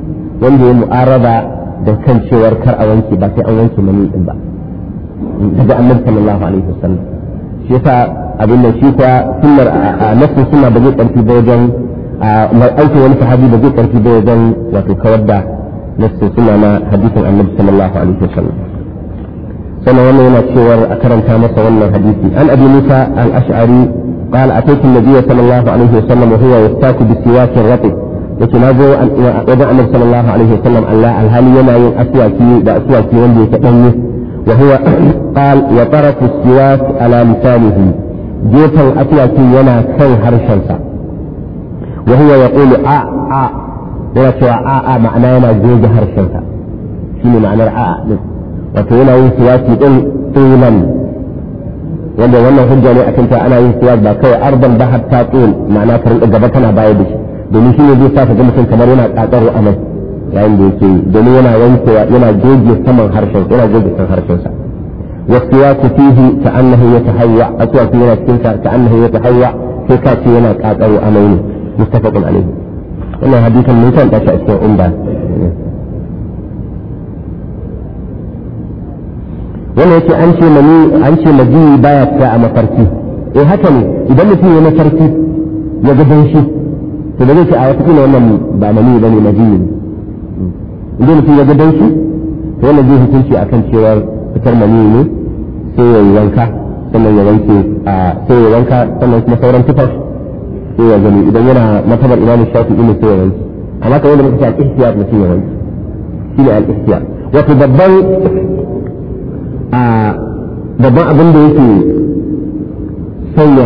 wanda ya mu'arada da kan cewar kar a wanke ba sai an wanke mani din ba daga annabi sallallahu alaihi wasallam shi yasa abin da shi kuwa sunnar nafsin sunna ba zai karfi ba wajen mai aiki wani sahabi ba zai karfi ba wajen wato kawar da nafsin sunna na hadisin annabi sallallahu alaihi wasallam sannan wannan yana cewar a karanta masa wannan hadisi an abi musa al-ash'ari قال أتيت النبي صلى الله عليه وسلم وهو يستاك بسواك رطب لكن هذا وضع النبي صلى الله عليه وسلم أن لا الهالي ينا أسواكي بأسواكي وندي يتأني وهو قال وطرف السواك على لسانه جيتا الأسواكي ينا كي هرشنسا وهو يقول ولا شوى معنى ينا جيج هرشنسا شنو معنى وتينا يسواكي طولا wanda wannan hujja ne akan ta ana yin siwak ba kai arban ba hatta tsul ma'ana karin gaba kana baya da shi domin shi ne zai sa ka ga mutum kamar yana kakaro amai yayin da yake domin yana wankewa yana goge saman harshen yana goge san harshen sa wasiwaku fihi ka'annahu yatahawwa aswaku yana cikin sa ka'annahu yatahawwa sai ka ce yana kakaro amai ne mustafaqun alayhi wannan hadisin mun san tashi a cikin umda wannan yake an ce maji baya fita a mafarki haka ne idan mutum ya mafarki ya ga danshi to da zai ce a wata kila wannan ba mani bane maji ne idan mutum ya ga danshi to wannan zai hukunci akan cewar fitar mani ne sai ya wanka sannan ya wanke sai ya wanka sannan kuma sauran tufar sai ya gani idan yana matabar imam shafi'i ne sai ya wanke amma kawai da mutum ya al-ihtiyar mutum ya wanke shine al-ihtiyar wato babban abin da yake sanya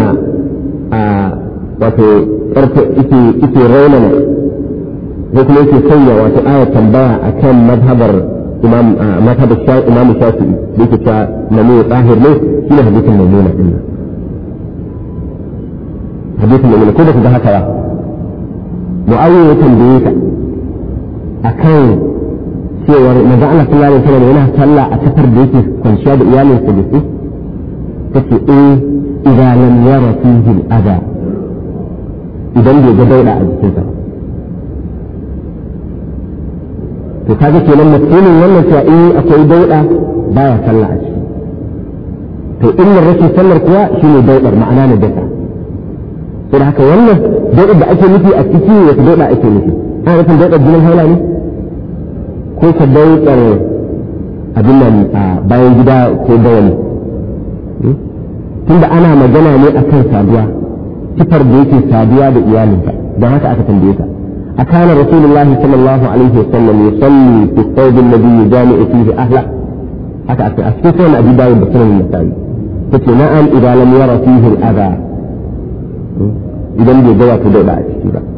wato ƙarfe ike raunana ko kuma yake sanya wato aya tambaya a kan mazhabar imam shafi'i da yake cewa mani tsahir ne shi ne hadisin maimuna ɗin hadisin maimuna ko da ku ga haka ba mu'awiya ya tambaye ka a kan cewar maza Allah sallallahu alaihi wasallam yana sallah a kafar da yake kwanciya da iyalinsa da su take idan lam yara fihi al-ada idan bai ga dauda a jikinsa to kaga kenan mutumin wannan cewa akwai dauda baya sallah a ciki to illar rashin sallar kuwa shine daudar ma'ana na daka sai haka wannan daudar da ake nufi a ciki wata dauda ake nufi ana nufin daudar jinin haila ne ko ka daudar abin nan a bayan gida ko bawani tunda ana magana ne akan saduwa kifar da yake saduwa da iyalinka don haka aka tambaye ka akana rasulullahi sallallahu alaihi wasallam yusalli fi thawb alladhi yujami'u fihi ahla haka a cikin sunan abi dawud da sunan nasa'i tace na'am idan lam yara fihi al-adha idan bai ga wato dauda a ciki ba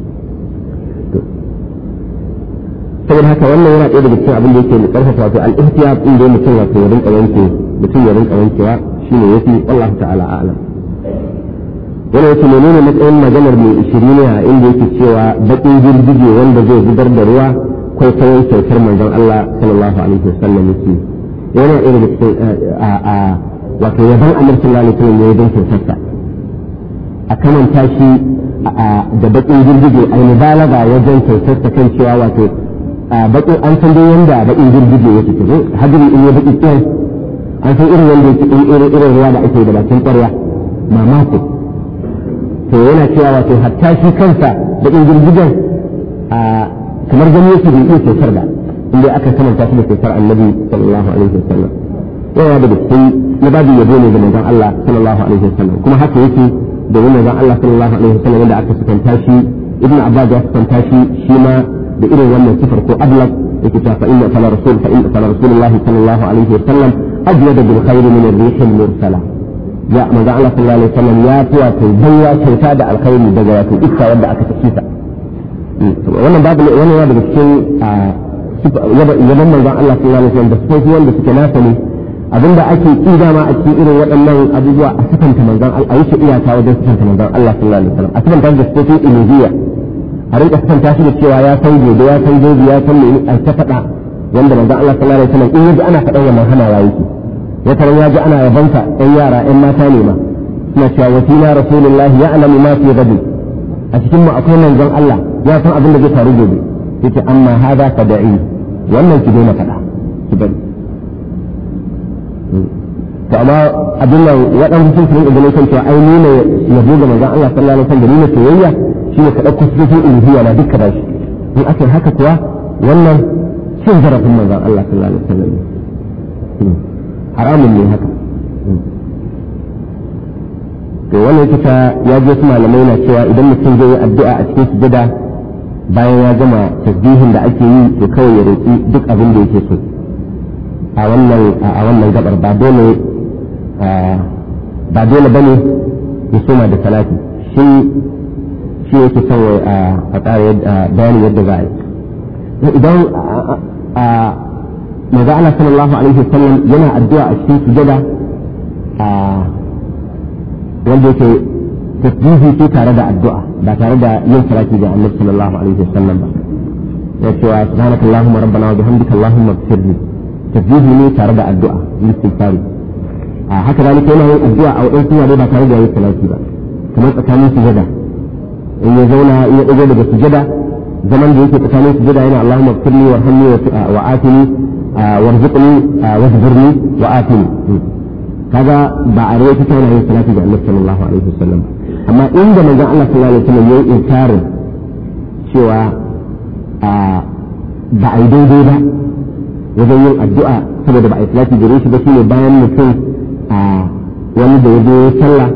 saboda haka wannan yana ɗaya daga cikin abin da yake karfafa wato al-ihtiyat din da mutum wato ya rinka wankewa shine yafi Allah ta'ala a'lam yana yake menene matsayin maganar mai 20 a inda yake cewa bakin girgije wanda zai zubar da ruwa kai kawai kyautar manzon Allah sallallahu alaihi wasallam yake yana ɗaya daga cikin wato yaban annabi sallallahu alaihi wasallam ya yi kyautarsa a kamanta shi da bakin girgije ai mubalaga wajen kyautarsa kan cewa wato bakin an san dai yanda bakin girgije yake to hadiri in ya baki kiyan an san irin wanda yake irin ruwa da ake da bakin ƙwarya mamako to yana cewa wato hatta shi kansa bakin girgijen kamar gani yake bai iya kyautar ba inda aka kamanta shi da kyautar annabi sallallahu alaihi wasallam yana da cikin na babu yabo ne ga manzon Allah sallallahu alaihi wasallam kuma haka yake da manzon Allah sallallahu alaihi wasallam da aka sukanta shi ibnu abbas ya sukanta shi ma da irin wannan sifar ko ablaq yake ta fa inna rasulullah sallallahu alaihi wasallam ajwada bil khair min ar-rih al-mursala ya manzo Allah sallallahu alaihi wasallam ya tuwa ta bayya kyauta da alkhairi daga wato iska wanda aka tafi ta wannan babu wannan ya daga cikin yaban manzo Allah sallallahu alaihi wasallam da sifofi wanda suke nasa ne abinda ake kida ma a cikin irin waɗannan abubuwa a sifanta manzon Allah a yi iyaka wajen sifanta manzon Allah sallallahu alaihi wasallam a sifanta da sifofin ilmiya a rinka sifanta shi da cewa ya san gobe ya san gobe ya san me a ta faɗa wanda manzon Allah sallallahu alaihi wasallam in yaji ana faɗan wannan hanawa yake wata ran yaji ana yabanka ɗan yara ɗan mata ne ma suna cewa wasila rasulullah ya'lamu ma fi gadi a cikin mu akwai manzon Allah ya san abin da zai faru gobe yace amma hada fada'i wannan ki daina faɗa ki bari to amma abin nan waɗansu sun rinka ganin kan cewa ai nuna yabo ga manzon Allah sallallahu alaihi wasallam da nuna soyayya shine ka ɗauko sifofin uluhiyya na dukkan bashi in aka yi haka kuwa wannan cin zarafin manzon Allah sallallahu alaihi wasallam haramun ne haka to wannan yake ta ya je su malamai na cewa idan mutum zai yi addu'a a cikin sujada bayan ya gama tasbihin da ake yi to kawai ya roƙi duk abin da yake so a wannan gabar ba dole bane ya soma da salati shi yake son a tsara bayanin yadda za a yi idan maza Allah sallallahu alaihi wasallam yana addu'a a cikin sujada wanda yake tasbihi ce tare da addu'a ba tare da yin salati ga Annabi sallallahu alaihi wasallam ba ya ce wa subhanakallahumma rabbana wa bihamdika allahumma ighfirli tasbihi ne tare da addu'a istighfari haka zalika yana yin addu'a a wadansu wurare ba tare da yin salati ba kamar tsakanin sujada in ya zauna ya dago daga sujada zaman da yake tsakanin sujada yana allahumma ighfirli warhamni wa atini warzuqni wajburni wa atini kaga ba a rawaita ta yana yin salati ga Annabi sallallahu alaihi wasallam amma inda manzon Allah sallallahu alaihi wasallam yayi inkarin cewa ba a yi daidai ba wajen yin addu'a saboda ba a yi salati gare shi ba shine bayan mutum wani da ya zo sallah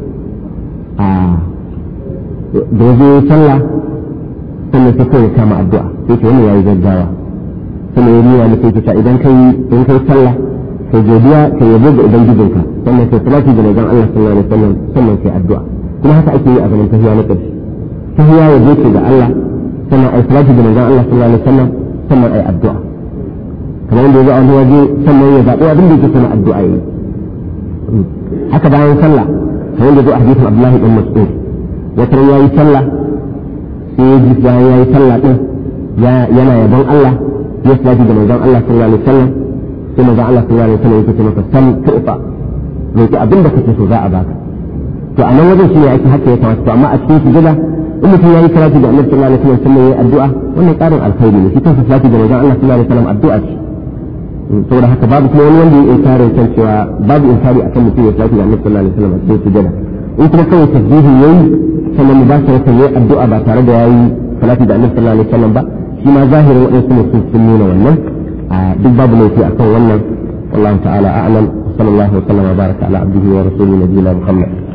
sannan sai kawai kama addu'a sai ce wani yayi gaggawa sannan ya nuna mutum ta idan kai sallah sai godiya sai yabo ga ubangijinka sannan sai salati ga manzon Allah sallallahu alaihi wasallam sannan sai addu'a kuma haka ake yi a zaman tahiyya na ƙarshe tahiyya ya je ga Allah sannan ai salati ga manzon Allah sallallahu alaihi wasallam sannan ai addu'a kamar yadda ya zo a wani waje sannan ya zaɓi abin da yake so na addu'a yi haka bayan sallah kamar yadda zo a hadisin Abdullahi ibn Mas'ud wata ran yayi sallah sai ya ji bayan yayi sallah din yana yabon Allah ya salati ga manzon Allah sallallahu alaihi wasallam sai manzon Allah sallallahu alaihi wasallam yake ce maka sal tu'fa roki abin da kake so za a baka to a nan wajen shi ne ake haka ya kamata to amma a cikin sujada in mutum yayi salati ga Annabi sallallahu alaihi wasallam sannan yayi addu'a wannan ƙarin alkhairi ne shi kansa salati ga manzon Allah sallallahu alaihi wasallam addu'a ce saboda haka babu kuma wani wanda ya inkari kan cewa babu inkari akan mutum ya salati ga Annabi sallallahu alaihi wasallam a cikin sujada in kuma kawai tasbihi yayi sannan mubasharatan yayi addu'a ba tare da yayi salati da Annabi sallallahu alaihi wasallam ba shi ma zahirin waɗansu mutum sun nuna wannan duk babu laifi akan wannan wallahu ta'ala a'lam sallallahu alaihi wa sallam wa baraka ala abdihi wa rasulihi nabiyina Muhammad